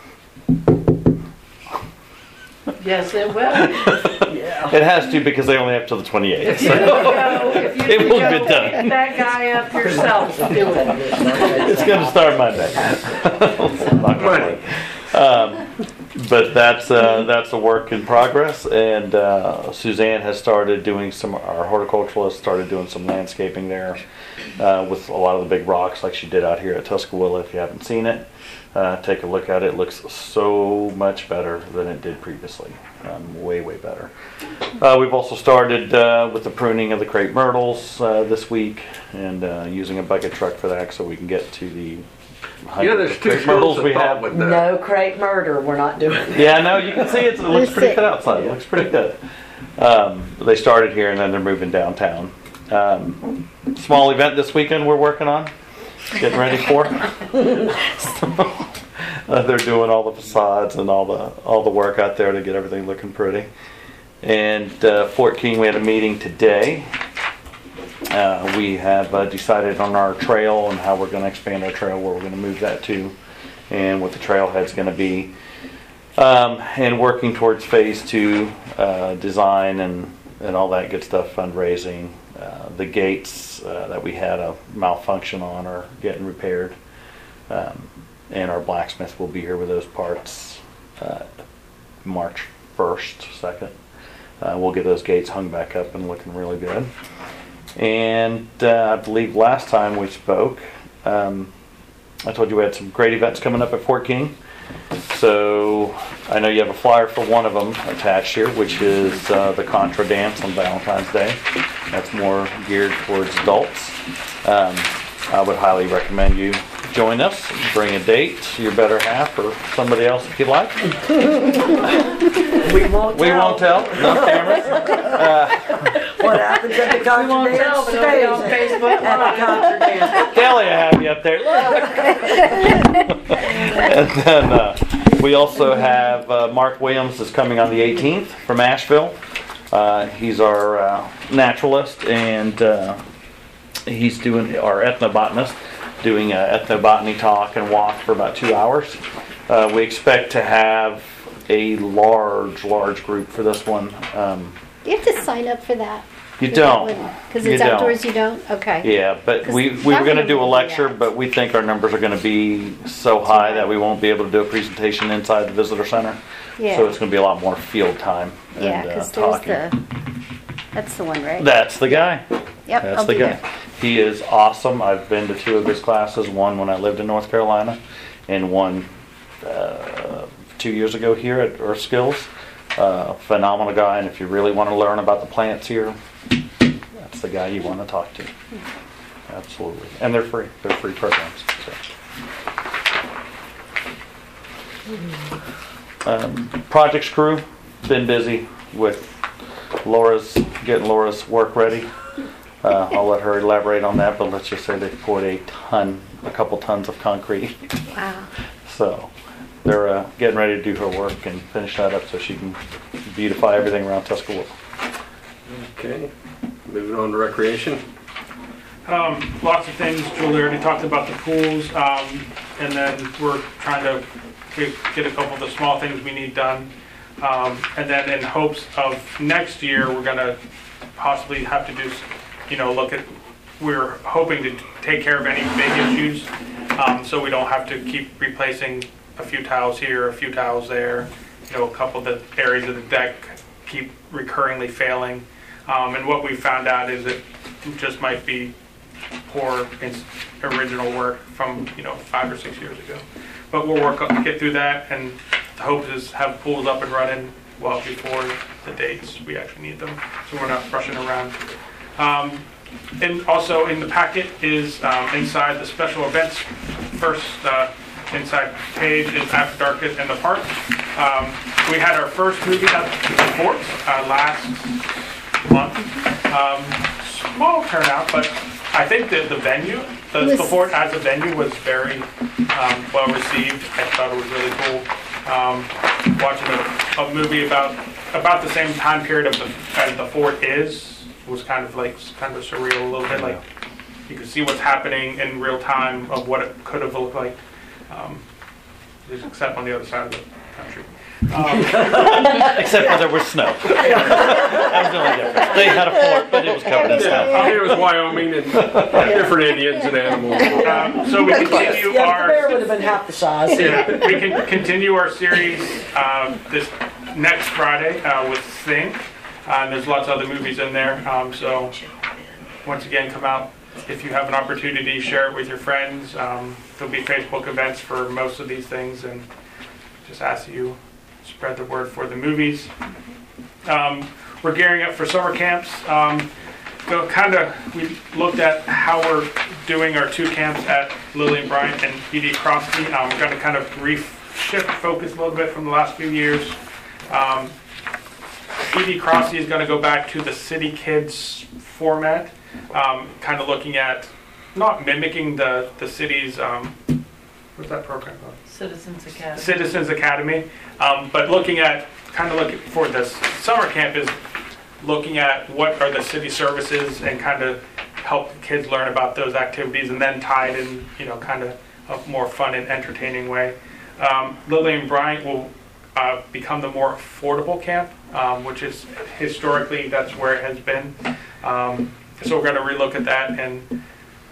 [SPEAKER 6] Yes, it will.
[SPEAKER 7] Yeah.
[SPEAKER 9] It has to because they only have till the 28th.
[SPEAKER 6] If you
[SPEAKER 9] So
[SPEAKER 6] could
[SPEAKER 9] It will
[SPEAKER 6] go
[SPEAKER 9] get done.
[SPEAKER 6] pick that guy up yourself to do it.
[SPEAKER 9] it's going to start Monday. Not gonna lie. But that's a work in progress, and Suzanne has started doing our horticulturalist started doing some landscaping there with a lot of the big rocks like she did out here at Tuscaloosa. If you haven't seen it, take a look at it. It looks so much better than it did previously. Way better. We've also started with the pruning of the crepe myrtles this week, and using a bucket truck for that so we can get to the
[SPEAKER 2] Yeah, there's two schools of thought with that.
[SPEAKER 7] No crepe murder. We're not doing that.
[SPEAKER 9] Yeah, no, you can see it looks pretty good outside. It looks pretty good. They started here and then they're moving downtown. Small event this weekend we're working on, getting ready for. They're doing all the facades and all the work out there to get everything looking pretty. And Fort King, we had a meeting today. We have decided on our trail and how we're going to expand our trail, where we're going to move that to, and what the trailhead's going to be. And working towards phase 2 design and all that good stuff, fundraising. The gates that we had a malfunction on are getting repaired. And our blacksmith will be here with those parts March 1st, 2nd. We'll get those gates hung back up and looking really good. And I believe last time we spoke, I told you we had some great events coming up at Fort King. So I know you have a flyer for one of them attached here, which is the Contra Dance on Valentine's Day. That's more geared towards adults. I would highly recommend you join us. Bring a date, your better half, or somebody else if you'd like.
[SPEAKER 7] We won't
[SPEAKER 9] We won't tell. No cameras.
[SPEAKER 7] What happens at the
[SPEAKER 6] We
[SPEAKER 7] concert
[SPEAKER 6] won't
[SPEAKER 7] dance
[SPEAKER 6] tell, but it'll be on
[SPEAKER 7] stays
[SPEAKER 6] Facebook
[SPEAKER 7] at the concert dance.
[SPEAKER 9] Kelly, I have you up there. Look. And then We also have Mark Williams is coming on the 18th from Asheville. He's our naturalist, and he's doing our ethnobotanist, doing an ethnobotany talk and walk for about 2 hours. We expect to have a large group for this one.
[SPEAKER 8] You have to sign up for that.
[SPEAKER 9] You don't.
[SPEAKER 8] Because
[SPEAKER 9] You
[SPEAKER 8] it's
[SPEAKER 9] don't.
[SPEAKER 8] outdoors, you don't? Okay.
[SPEAKER 9] Yeah, but
[SPEAKER 8] 'Cause
[SPEAKER 9] we were going to do a
[SPEAKER 8] that
[SPEAKER 9] lecture,
[SPEAKER 8] would be
[SPEAKER 9] but we think our numbers are going to be so high that we won't be able to do a presentation inside the visitor center.
[SPEAKER 8] Yeah.
[SPEAKER 9] So it's going to be a lot more field time
[SPEAKER 8] Yeah,
[SPEAKER 9] and
[SPEAKER 8] because there's
[SPEAKER 9] talking.
[SPEAKER 8] that's the one, right?
[SPEAKER 9] That's the guy.
[SPEAKER 8] Yep,
[SPEAKER 9] That's
[SPEAKER 8] I'll
[SPEAKER 9] the
[SPEAKER 8] be
[SPEAKER 9] guy.
[SPEAKER 8] there.
[SPEAKER 9] He is awesome. I've been to 2 of his classes, one when I lived in North Carolina and one 2 years ago here at Earth Skills. Phenomenal guy, and if you really want to learn about the plants here, that's the guy you want to talk to. Absolutely. And they're free. They're free programs. So. Projects crew, been busy with getting Laura's work ready. I'll let her elaborate on that, but let's just say they've poured a couple tons of concrete.
[SPEAKER 8] Wow.
[SPEAKER 9] So they're getting ready to do her work and finish that up so she can beautify everything around Tuscaloosa.
[SPEAKER 2] Okay, moving on to recreation.
[SPEAKER 10] Lots of things. Julie already talked about the pools, and then we're trying to get a couple of the small things we need done. And then in hopes of next year, we're going to possibly have to do, we're hoping to take care of any big issues, so we don't have to keep replacing a few tiles here, a few tiles there. A couple of the areas of the deck keep recurringly failing. And what we found out is it just might be poor original work from 5 or 6 years ago. But we'll work to get through that, and the hope is have pools up and running well before the dates we actually need them, so we're not rushing around. And also in the packet is inside the special events. First inside page is After Dark in the Park. We had our first movie at the Fort last month. Small turnout, but I think that the venue, the Fort as a venue, was very well received. I thought it was really cool. Watching a movie about the same time period as the Fort was kind of surreal a little bit. Like you could see what's happening in real time of what it could have looked like, except on the other side of the country.
[SPEAKER 9] Except for there was snow. That was the only difference. They had a fort, but it was covered in snow.
[SPEAKER 2] I mean, it was Wyoming and different Indians and animals.
[SPEAKER 10] So we continue
[SPEAKER 7] The
[SPEAKER 10] our.
[SPEAKER 7] bear would have been half the size.
[SPEAKER 10] Yeah, we can continue our series this next Friday with Sing. And there's lots of other movies in there. So once again, come out if you have an opportunity. Share it with your friends. There'll be Facebook events for most of these things, and just ask that you spread the word for the movies. We're gearing up for summer camps. We looked at how we're doing our 2 camps at Lily and Bryant and E.D. Crosby. We're going to kind of shift focus a little bit from the last few years. E.D. Crosby is going to go back to the City Kids format, kind of looking at, not mimicking the city's, what's that program called? Citizens Academy, but looking for this summer camp is looking at what are the city services and kind of help kids learn about those activities, and then tied in, kind of a more fun and entertaining way. Lily and Bryant will become the more affordable camp, which is historically that's where it has been. So we're going to relook at that and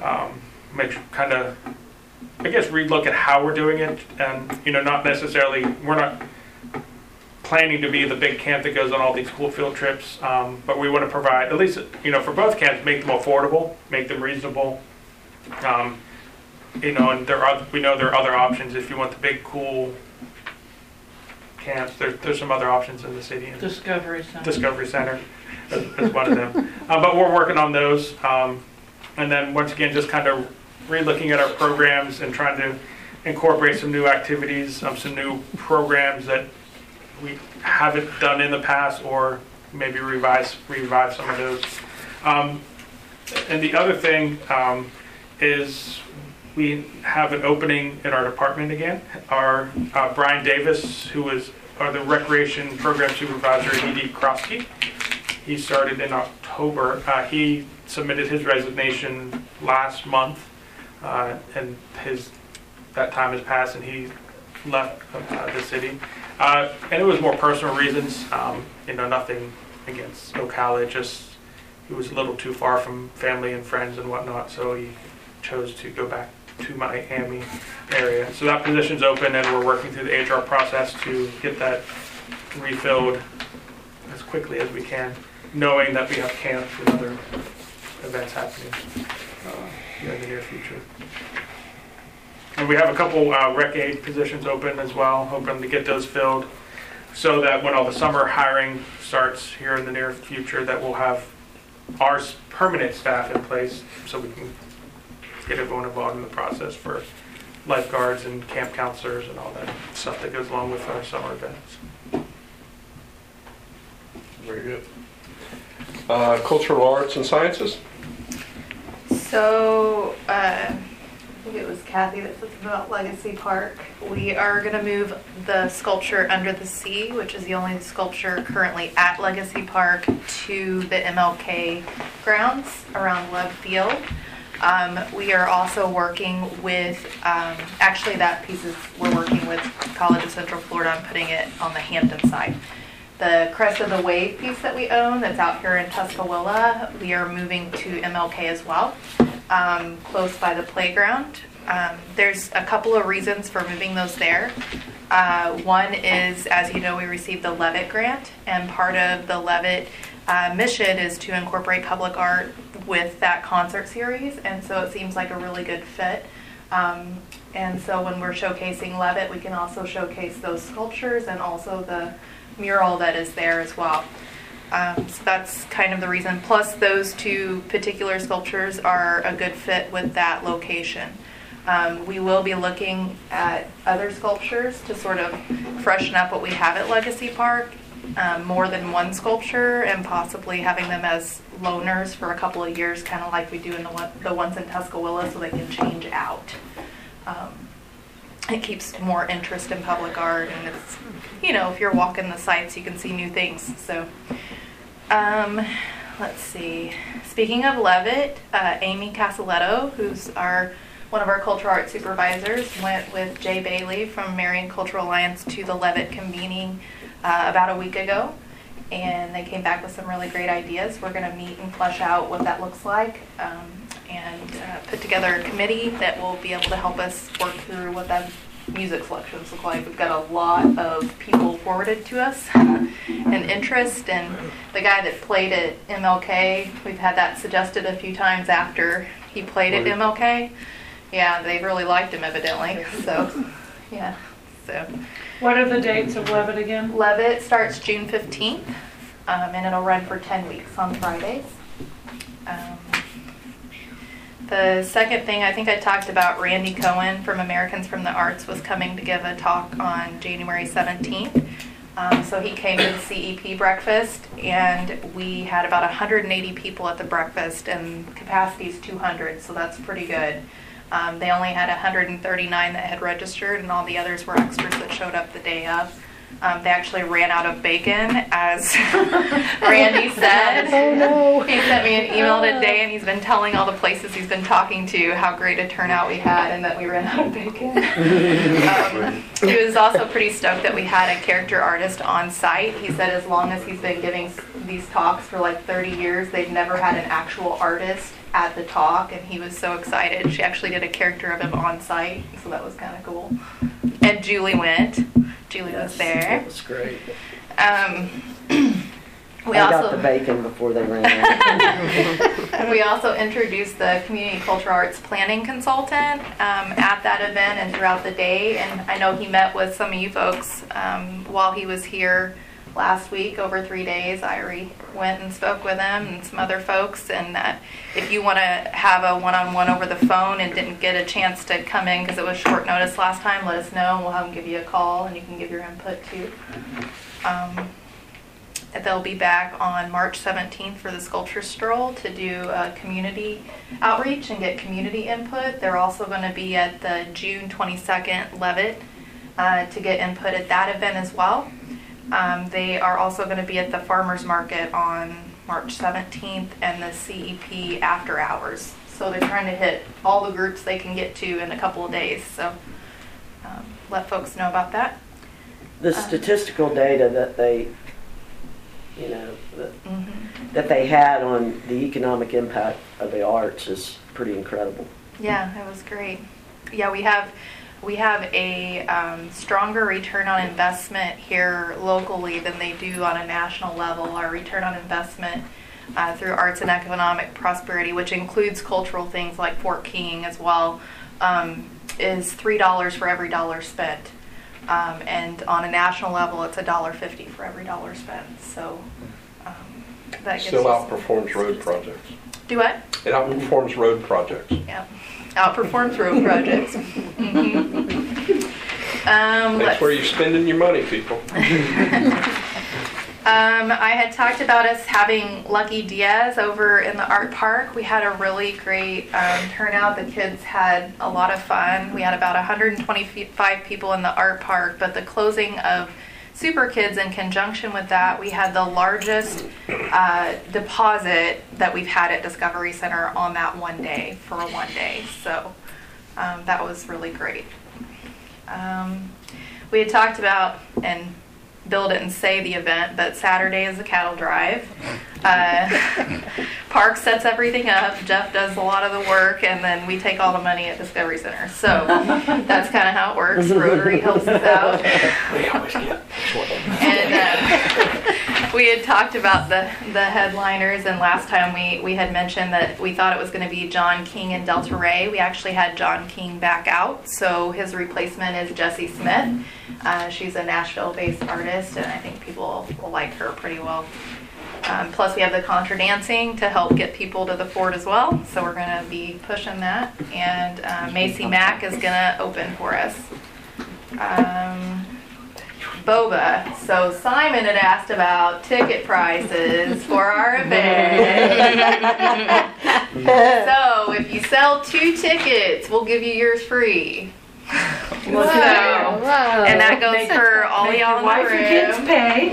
[SPEAKER 10] relook at how we're doing it, and not necessarily, we're not planning to be the big camp that goes on all these cool field trips, but we want to provide, at least for both camps, make them affordable, make them reasonable, and we know there are other options. If you want the big cool camps, there's some other options in the city.
[SPEAKER 6] Discovery Center
[SPEAKER 10] is one of them, but we're working on those, and then once again just kind of re-looking at our programs and trying to incorporate some new activities, some new programs that we haven't done in the past, or maybe revive some of those. And the other thing is we have an opening in our department again. Our Brian Davis, who was the recreation program supervisor at ED Krosky, he started in October. He submitted his resignation last month, and that time has passed, and he left the city. And it was more personal reasons, nothing against Ocala, just he was a little too far from family and friends and whatnot, so he chose to go back to Miami area. So that position's open, and we're working through the HR process to get that refilled as quickly as we can, knowing that we have camps and other events happening in the near future. And we have a couple Rec Aid positions open as well, hoping to get those filled so that when all the summer hiring starts here in the near future, that we'll have our permanent staff in place so we can get everyone involved in the process for lifeguards and camp counselors and all that stuff that goes along with our summer events.
[SPEAKER 2] Very good. Cultural arts and sciences?
[SPEAKER 11] So, I think it was Kathy that said something about Legacy Park. We are going to move the sculpture Under the Sea, which is the only sculpture currently at Legacy Park, to the MLK grounds around Love Field. We are also working with, actually that piece is, we're working with College of Central Florida on putting it on the Hampton side. The Crest of the Wave piece that we own that's out here in Tuscaloosa, we are moving to MLK as well, close by the playground. There's a couple of reasons for moving those there. One is, as you know, we received the Levitt grant, and part of the Levitt mission is to incorporate public art with that concert series, and so it seems like a really good fit. And so when we're showcasing Levitt, we can also showcase those sculptures and also the mural that is there as well. So that's kind of the reason. Plus, those two particular sculptures are a good fit with that location. We will be looking at other sculptures to sort of freshen up what we have at Legacy Park, more than one sculpture, and possibly having them as loaners for a couple of years, kind of like we do in the ones in Tuscaloosa, so they can change out. It keeps more interest in public art, and it's, if you're walking the sites, you can see new things. So, let's see. Speaking of Levitt, Amy Casaletto, who's one of our cultural arts supervisors, went with Jay Bailey from Marion Cultural Alliance to the Levitt convening about a week ago, and they came back with some really great ideas. We're going to meet and flesh out what that looks like, and put together a committee that will be able to help us work through what that music selections look like. We've got a lot of people forwarded to us and interest, and the guy that played at MLK, we've had that suggested a few times after he played at MLK. Yeah, they really liked him evidently. So, yeah. So,
[SPEAKER 6] what are the dates of Levitt again?
[SPEAKER 11] Levitt starts June 15th, and it'll run for 10 weeks on Fridays. The second thing, I think I talked about, Randy Cohen from Americans from the Arts was coming to give a talk on January 17th. So he came to the CEP breakfast, and we had about 180 people at the breakfast, and capacity is 200, so that's pretty good. They only had 139 that had registered, and all the others were extras that showed up the day of. They actually ran out of bacon, as Randy said.
[SPEAKER 8] Oh no.
[SPEAKER 11] He sent me an email today, and he's been telling all the places he's been talking to how great a turnout we had and that we ran out of bacon. He was also pretty stoked that we had a character artist on site. He said as long as he's been giving these talks for like 30 years, they've never had an actual artist at the talk, and he was so excited. She actually did a character of him on site, so that was kind of cool. And Julie went. Julie was there.
[SPEAKER 7] That was great.
[SPEAKER 11] We
[SPEAKER 7] I
[SPEAKER 11] also
[SPEAKER 7] got the bacon before they ran out.
[SPEAKER 11] and we also introduced the community cultural arts planning consultant at that event and throughout the day. And I know he met with some of you folks while he was here last week over 3 days. Irie went and spoke with him and some other folks. And if you want to have a one-on-one over the phone and didn't get a chance to come in because it was short notice last time, let us know and we'll have him give you a call and you can give your input too. They'll be back on March 17th for the sculpture stroll to do community outreach and get community input. They're also going to be at the June 22nd Levitt to get input at that event as well. They are also going to be at the farmers market on March 17th and the CEP after hours. So they're trying to hit all the groups they can get to in a couple of days. So let folks know about that.
[SPEAKER 7] The statistical data that they, that they had on the economic impact of the arts is pretty incredible.
[SPEAKER 11] Yeah, it was great. Yeah, we have a stronger return on investment here locally than they do on a national level. Our return on investment through arts and economic prosperity, which includes cultural things like Fort King as well, is $3 for every dollar spent. And on a national level, it's $1.50 for every dollar spent. So that gets
[SPEAKER 2] Still outperforms road projects.
[SPEAKER 11] Do what?
[SPEAKER 2] It outperforms road projects.
[SPEAKER 11] Yeah, outperforms road projects.
[SPEAKER 2] That's where you're spending your money, people.
[SPEAKER 11] I had talked about us having Lucky Diaz over in the art park. We had a really great turnout. The kids had a lot of fun. We had about 125 people in the art park, but the closing of Super Kids in conjunction with that, we had the largest deposit that we've had at Discovery Center on that one day, for a one day. So that was really great. We had talked about, and Bill didn't say the event, but Saturday is the cattle drive. Park sets everything up. Jeff does a lot of the work, and then we take all the money at Discovery Center. So that's kind of how it works. Rotary helps us out. And we had talked about the headliners, and last time we had mentioned that we thought it was going to be John King and Delta Ray. We actually had John King back out, so his replacement is Jessie Smith. She's a Nashville-based artist, and I think people will like her pretty well. Plus, we have the contra dancing to help get people to the fort as well, so we're going to be pushing that. And Macy Mack is going to open for us. Boba. So Simon had asked about ticket prices for our event. So if you sell 2 tickets, we'll give you yours free. So, and that goes for all y'all in the room.
[SPEAKER 7] Wife and kids pay.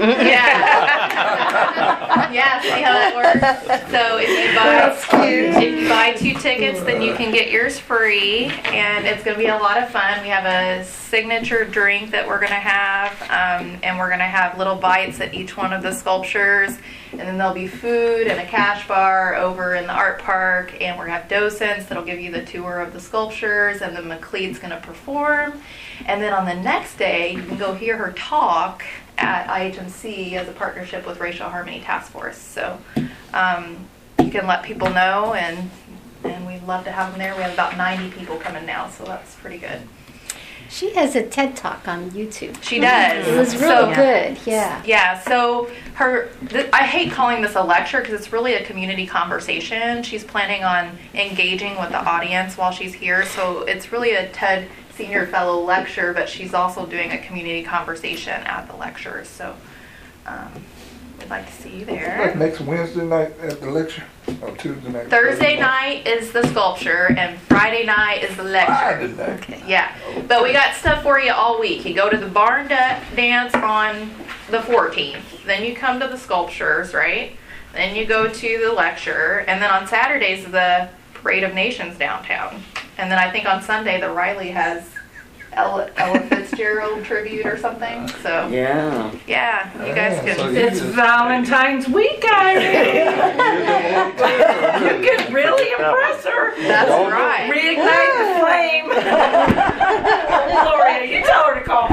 [SPEAKER 11] Yeah. Yeah, see how that works? So if you buy 2 tickets, then you can get yours free, and it's going to be a lot of fun. We have a signature drink that we're going to have, and we're going to have little bites at each one of the sculptures, and then there'll be food and a cash bar over in the art park, and we're going to have docents that'll give you the tour of the sculptures, and then McLeod's going to perform. And then on the next day, you can go hear her talk at IHMC as a partnership with Racial Harmony Task Force. So you can let people know, and we'd love to have them there. We have about 90 people coming now, so that's pretty good.
[SPEAKER 8] She has a TED Talk on YouTube.
[SPEAKER 11] She does.
[SPEAKER 8] It was really good, yeah.
[SPEAKER 11] Yeah, so I hate calling this a lecture because it's really a community conversation. She's planning on engaging with the audience while she's here, so it's really a TED Senior Fellow lecture, but she's also doing a community conversation at the lecture, so we'd like to see you there.
[SPEAKER 4] Like next Wednesday night at the lecture, or Tuesday night?
[SPEAKER 11] Thursday night is the sculpture, and Friday night is the lecture.
[SPEAKER 4] Friday night.
[SPEAKER 11] Okay. Yeah, but we got stuff for you all week. You go to the barn dance on the 14th, then you come to the sculptures, right? Then you go to the lecture, and then on Saturdays the Parade of Nations downtown. And then I think on Sunday the Riley has Ella Fitzgerald tribute or something. So
[SPEAKER 7] Yeah.
[SPEAKER 11] yeah, you guys can.
[SPEAKER 4] So
[SPEAKER 6] It's Valentine's week, Irene. You could really impress her.
[SPEAKER 11] That's right.
[SPEAKER 6] Reignite the flame. Gloria, you tell her to call.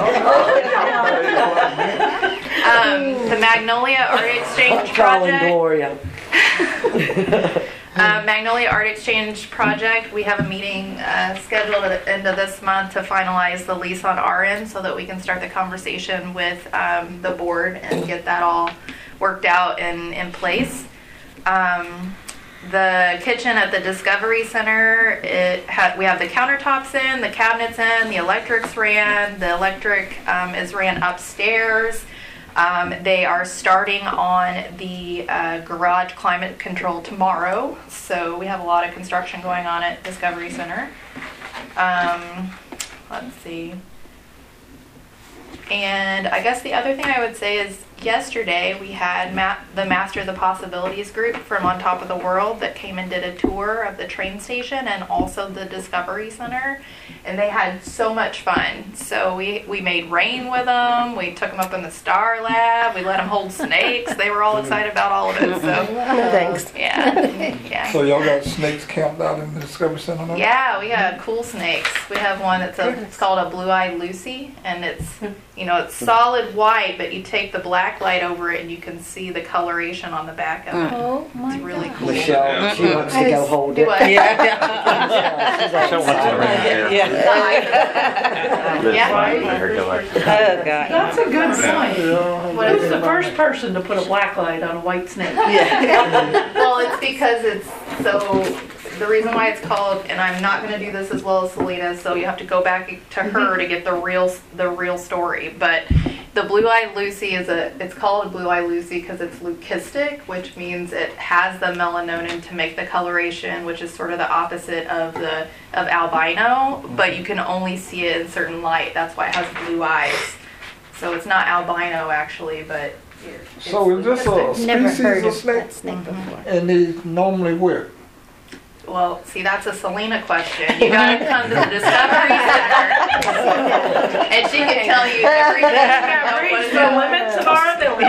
[SPEAKER 11] The Magnolia Art Exchange
[SPEAKER 7] Calling
[SPEAKER 11] Project.
[SPEAKER 7] Gloria.
[SPEAKER 11] Magnolia Art Exchange Project, we have a meeting scheduled at the end of this month to finalize the lease on our end so that we can start the conversation with the board and get that all worked out and in place. The kitchen at the Discovery Center, we have the countertops in, the cabinets in, the electrics ran. The electric is ran upstairs. They are starting on the garage climate control tomorrow, so we have a lot of construction going on at Discovery Center. Let's see. And I guess the other thing I would say is yesterday we had the Master of the Possibilities group from On Top of the World that came and did a tour of the train station and also the Discovery Center, and they had so much fun. So we made rain with them, we took them up in the Star Lab, we let them hold snakes. They were all excited about all of it. So
[SPEAKER 5] No thanks.
[SPEAKER 11] yeah.
[SPEAKER 4] So y'all got snakes camped out in the Discovery Center now?
[SPEAKER 11] Yeah, we have cool snakes. We have one it's called a blue-eyed Lucy, and it's it's solid white, but you take the black light over it and you can see the coloration on the back of it.
[SPEAKER 8] Oh my
[SPEAKER 11] It's really
[SPEAKER 8] God.
[SPEAKER 11] cool.
[SPEAKER 7] Michelle, she wants to go hold
[SPEAKER 11] Do
[SPEAKER 7] it.
[SPEAKER 11] what?
[SPEAKER 9] She'll want to around here.
[SPEAKER 1] Oh, God.
[SPEAKER 6] That's a good sign.
[SPEAKER 11] What
[SPEAKER 6] Who's
[SPEAKER 11] is
[SPEAKER 6] the
[SPEAKER 11] it?
[SPEAKER 6] first person to put a black light on a white snake?
[SPEAKER 11] Well, it's because it's so. The reason why it's called, and I'm not going to do this as well as Selena, so you have to go back to her to get the real story. But the blue-eyed Lucy it's called a blue-eyed Lucy because it's leucistic, which means it has the melanonin to make the coloration, which is sort of the opposite of albino. But you can only see it in certain light. That's why it has blue eyes. So it's not albino actually, but.
[SPEAKER 4] So is this a
[SPEAKER 8] Never
[SPEAKER 4] species
[SPEAKER 8] heard
[SPEAKER 4] of
[SPEAKER 8] of
[SPEAKER 4] snake?
[SPEAKER 8] that snake before.
[SPEAKER 4] And they normally where?
[SPEAKER 11] Well, see, that's a Selena question. You gotta come to the Discovery Center, and she can tell you everything about what is
[SPEAKER 6] The
[SPEAKER 11] going on.
[SPEAKER 6] limits of our ability.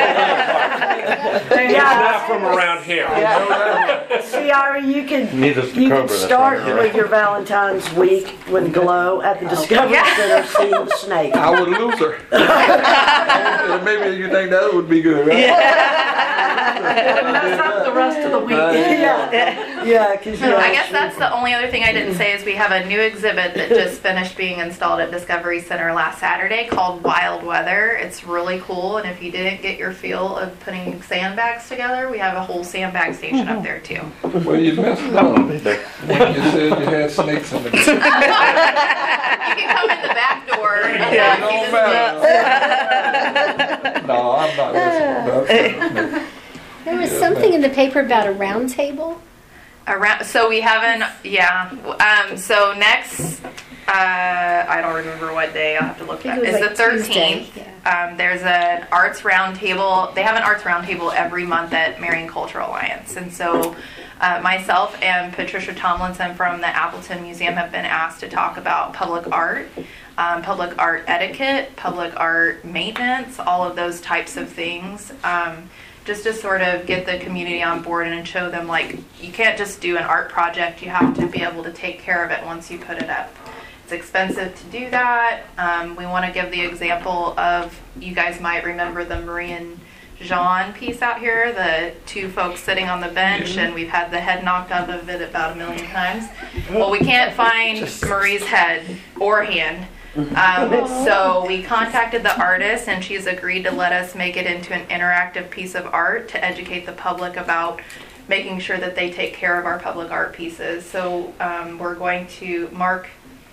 [SPEAKER 2] Not from around here.
[SPEAKER 7] See, Ari, you can
[SPEAKER 9] Neither's the
[SPEAKER 7] can
[SPEAKER 9] cobra that's
[SPEAKER 7] start
[SPEAKER 9] running
[SPEAKER 7] with your Valentine's week with Glow at the Discovery Center seeing the snake.
[SPEAKER 4] I would lose her. Maybe you think that would be good, right?
[SPEAKER 6] That's not the rest of the week.
[SPEAKER 7] Yeah, because
[SPEAKER 11] I guess that's the only other thing I didn't say is we have a new exhibit that just finished being installed at Discovery Center last Saturday called Wild Weather. It's really cool, and if you didn't get your feel of putting sandbags together, we have a whole sandbag station up there too.
[SPEAKER 4] Well, you messed up when you said you had snakes in the
[SPEAKER 11] You can come in the back door and see the snakes.
[SPEAKER 4] No, I'm not listening.
[SPEAKER 8] There was something in the paper about a round table.
[SPEAKER 11] So we haven't, so next, I don't remember what day, I'll have to look
[SPEAKER 8] I
[SPEAKER 11] at.
[SPEAKER 8] think it
[SPEAKER 11] It's
[SPEAKER 8] was
[SPEAKER 11] the
[SPEAKER 8] like
[SPEAKER 11] 13th.
[SPEAKER 8] Tuesday,
[SPEAKER 11] There's an arts roundtable. They have an arts roundtable every month at Marion Cultural Alliance. And so myself and Patricia Tomlinson from the Appleton Museum have been asked to talk about public art etiquette, public art maintenance, all of those types of things. Just to sort of get the community on board and show them, like, you can't just do an art project, you have to be able to take care of it once you put it up. It's expensive to do that. We want to give the example of, you guys might remember the Marie and Jean piece out here, the two folks sitting on the bench, and we've had the head knocked out of it about 1 million times. Well, we can't find Marie's head or hand. So we contacted the artist, and she's agreed to let us make it into an interactive piece of art to educate the public about making sure that they take care of our public art pieces. So we're going to Mark,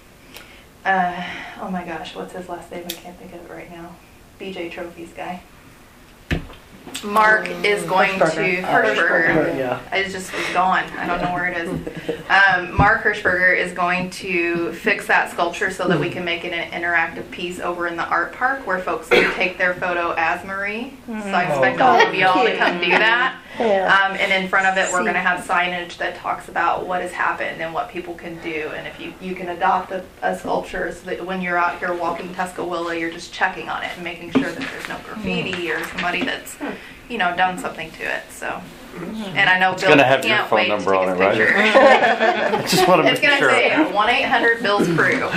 [SPEAKER 11] oh my gosh, what's his last name? I can't think of it right now. BJ Trophies guy. Mark is going to Hirschberger. It just was gone. I don't know where it is. Mark Hirschberger is going to fix that sculpture so that we can make it an interactive piece over in the art park where folks can take their photo as Marie. So I expect all of y'all to come do that. And in front of it, we're going to have signage that talks about what has happened and what people can do. And if you can adopt a sculpture so that when you're out here walking Tuscaloosa, you're just checking on it and making sure that there's no graffiti or somebody that's, done something to it. So, and I know
[SPEAKER 9] It's
[SPEAKER 11] Bill
[SPEAKER 9] gonna have your
[SPEAKER 11] can't
[SPEAKER 9] phone
[SPEAKER 11] wait to
[SPEAKER 9] number
[SPEAKER 11] take
[SPEAKER 9] on
[SPEAKER 11] his
[SPEAKER 9] it, right?
[SPEAKER 11] picture.
[SPEAKER 9] I just want to
[SPEAKER 11] It's
[SPEAKER 9] make
[SPEAKER 11] going to
[SPEAKER 9] sure.
[SPEAKER 11] say 1-800-BILLS-CREW.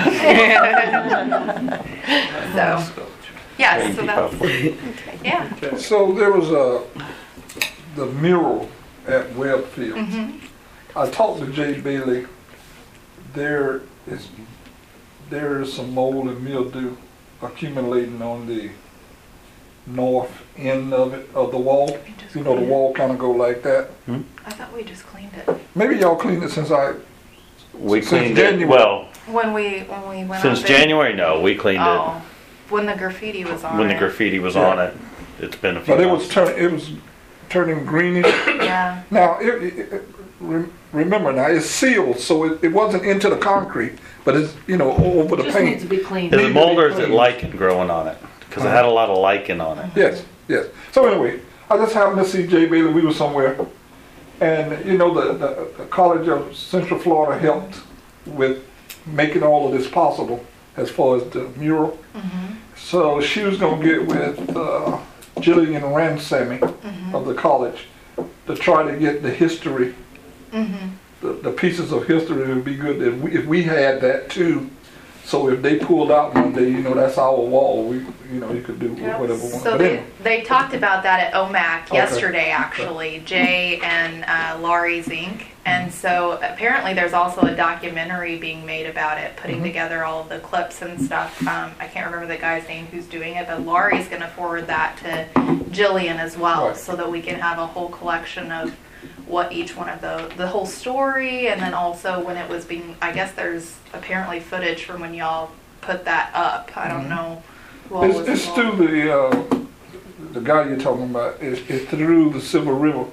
[SPEAKER 11] So, yeah, so that's, yeah.
[SPEAKER 4] So there was the mural at Webb Field. I talked to Jay Bailey. There is some mold and mildew accumulating on the north end of the wall. The wall kind of go like that.
[SPEAKER 11] I thought we just cleaned it.
[SPEAKER 4] Maybe y'all cleaned it since
[SPEAKER 9] We
[SPEAKER 4] since
[SPEAKER 9] cleaned
[SPEAKER 4] January.
[SPEAKER 9] it, well,
[SPEAKER 11] When we went
[SPEAKER 9] since
[SPEAKER 11] out there.
[SPEAKER 9] January, no, we cleaned
[SPEAKER 11] Oh.
[SPEAKER 9] it
[SPEAKER 11] When the graffiti was on
[SPEAKER 9] when the
[SPEAKER 11] it.
[SPEAKER 9] graffiti was on it. It's been a few
[SPEAKER 4] But
[SPEAKER 9] months.
[SPEAKER 4] it was turning greenish.
[SPEAKER 11] Yeah.
[SPEAKER 4] Now, remember now, it's sealed, so it wasn't into the concrete, but it's, over the
[SPEAKER 6] Just needs to
[SPEAKER 4] paint.
[SPEAKER 6] be cleaned.
[SPEAKER 9] Is it
[SPEAKER 4] Need to
[SPEAKER 9] mold
[SPEAKER 4] be
[SPEAKER 9] or is it
[SPEAKER 4] cleaned.
[SPEAKER 9] lichen growing on it? Because it had a lot of lichen on it.
[SPEAKER 4] Yes, yes. So anyway, I just happened to see Jay Bailey, we were somewhere, and the College of Central Florida helped with making all of this possible as far as the mural. So she was gonna get with Jillian Ransamy of the college to try to get the history, the pieces of history. It would be good if we had that too. So if they pulled out one day, that's our wall. You could do whatever we want.
[SPEAKER 11] So
[SPEAKER 4] But anyway.
[SPEAKER 11] they talked about that at OMAC yesterday, actually, Jay and Laurie Zink. And so apparently there's also a documentary being made about it, putting together all of the clips and stuff. I can't remember the guy's name who's doing it, but Laurie's going to forward that to Jillian as well,
[SPEAKER 4] Right.
[SPEAKER 11] so that we can have a whole collection of what each one of the whole story, and then also when it was being, I guess there's apparently footage from when y'all put that up. I don't know who all was
[SPEAKER 4] It's
[SPEAKER 11] involved.
[SPEAKER 4] through the guy you're talking about. It's through the Silver River.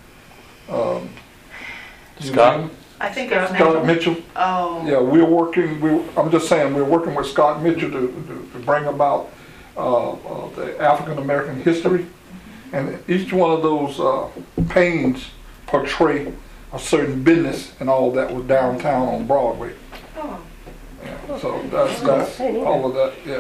[SPEAKER 9] Scott?
[SPEAKER 11] I think it's
[SPEAKER 4] Scott Mitchell.
[SPEAKER 11] Oh.
[SPEAKER 4] Yeah, I'm just saying, we're working with Scott Mitchell to bring about the African American history. And each one of those paintings portray a certain business and all that was downtown on Broadway.
[SPEAKER 11] Oh.
[SPEAKER 4] Yeah, so that's all of that, yeah.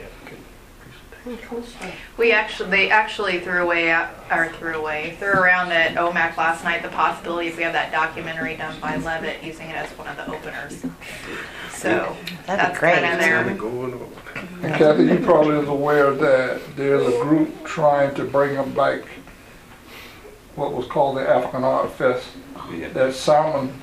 [SPEAKER 11] They actually threw around at OMAC last night the possibility if we have that documentary done by Levitt using it as one of the openers. So that's
[SPEAKER 5] great.
[SPEAKER 11] kind of there.
[SPEAKER 4] And Kathy, you probably is aware that there's a group trying to bring back what was called the African Art Fest. That Simon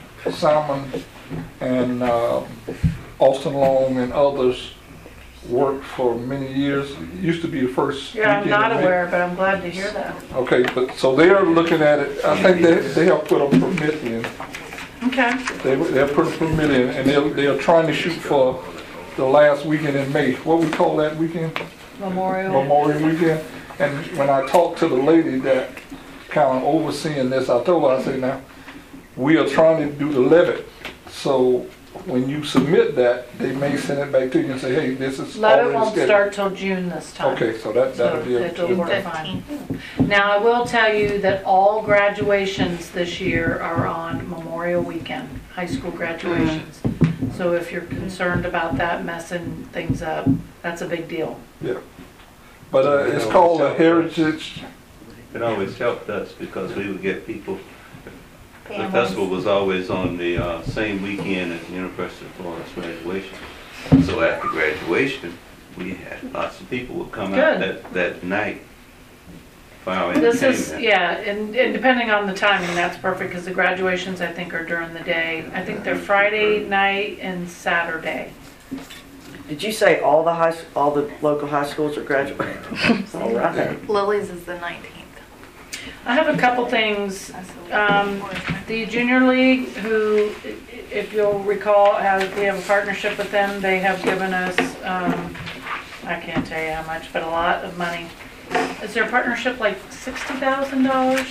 [SPEAKER 4] and Austin Long and others worked for many years. It used to be the first
[SPEAKER 6] Yeah, I'm
[SPEAKER 4] weekend
[SPEAKER 6] not
[SPEAKER 4] in May.
[SPEAKER 6] aware, but I'm glad to hear that.
[SPEAKER 4] Okay, but so they are looking at it. I think they have put a permit in.
[SPEAKER 6] Okay.
[SPEAKER 4] They have put a permit in, and they are trying to shoot for the last weekend in May. What we call that weekend? Memorial Weekend. And when I talked to the lady that kind of overseeing this, I told her, I said, now, we are trying to do the Levitt. So when you submit that, they may send it back to you and say, hey, this is
[SPEAKER 6] Levitt
[SPEAKER 4] already
[SPEAKER 6] won't
[SPEAKER 4] scheduled.
[SPEAKER 6] start till June this time.
[SPEAKER 4] Okay, so that'll be
[SPEAKER 6] It'll
[SPEAKER 4] a
[SPEAKER 6] work fine. Now, I will tell you that all graduations this year are on Memorial Weekend, high school graduations. So if you're concerned about that messing things up, that's a big deal.
[SPEAKER 4] Yeah. But it's called a Heritage.
[SPEAKER 12] It always helped us because we would get people. The
[SPEAKER 11] Families.
[SPEAKER 12] festival was always on the same weekend as the University of Florida's graduation. So after graduation, we had lots of people would come out that night for our
[SPEAKER 6] This
[SPEAKER 12] entertainment.
[SPEAKER 6] is, yeah, and depending on the timing, that's perfect, because the graduations, I think, are during the day. I think they're Friday night and Saturday.
[SPEAKER 7] Did you say all the local high schools are graduating? All right.
[SPEAKER 11] Lily's is the 19th.
[SPEAKER 6] I have a couple things. The Junior League, who, if you'll recall, we have a partnership with them. They have given us, I can't tell you how much, but a lot of money. Is their partnership like $60,000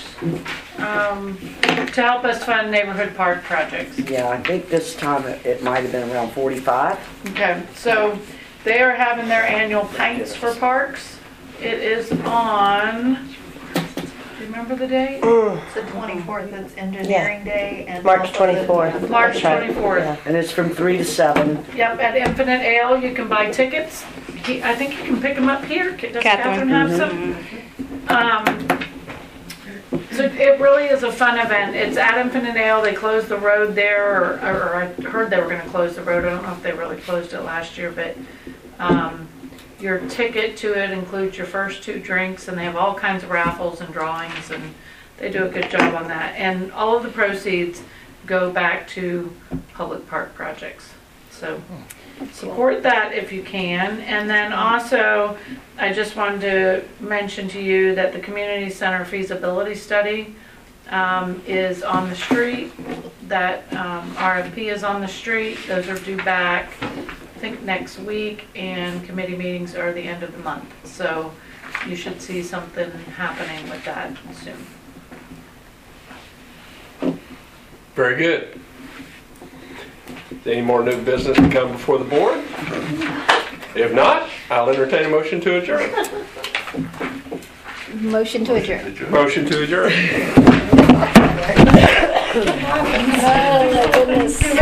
[SPEAKER 6] to help us fund neighborhood park projects?
[SPEAKER 7] Yeah, I think this time it might have been around 45.
[SPEAKER 6] Okay, so they are having their annual Pints for Parks. It is on, do you remember the date?
[SPEAKER 11] It's the 24th. It's Engineering Day and
[SPEAKER 5] March
[SPEAKER 11] also the-
[SPEAKER 5] 24th.
[SPEAKER 6] March
[SPEAKER 5] That's right.
[SPEAKER 6] 24th.
[SPEAKER 5] Yeah.
[SPEAKER 7] And it's from 3 to 7.
[SPEAKER 6] Yep, at Infinite Ale, you can buy tickets. I think you can pick them up here. Does Catherine have some? So it really is a fun event. It's at Infinite Ale. They closed the road there, or I heard they were going to close the road. I don't know if they really closed it last year, but your ticket to it includes your first 2 drinks, and they have all kinds of raffles and drawings, and they do a good job on that. And all of the proceeds go back to public park projects. So support that if you can. And then also, I just wanted to mention to you that the community center feasibility study is on the street. That RFP is on the street. Those are due back think next week, and committee meetings are the end of the month. So you should see something happening with that soon.
[SPEAKER 2] Very good. Any more new business to come before the board? If not, I'll entertain a motion to adjourn.
[SPEAKER 8] Motion to adjourn.
[SPEAKER 2] Motion to adjourn.
[SPEAKER 8] Oh my goodness.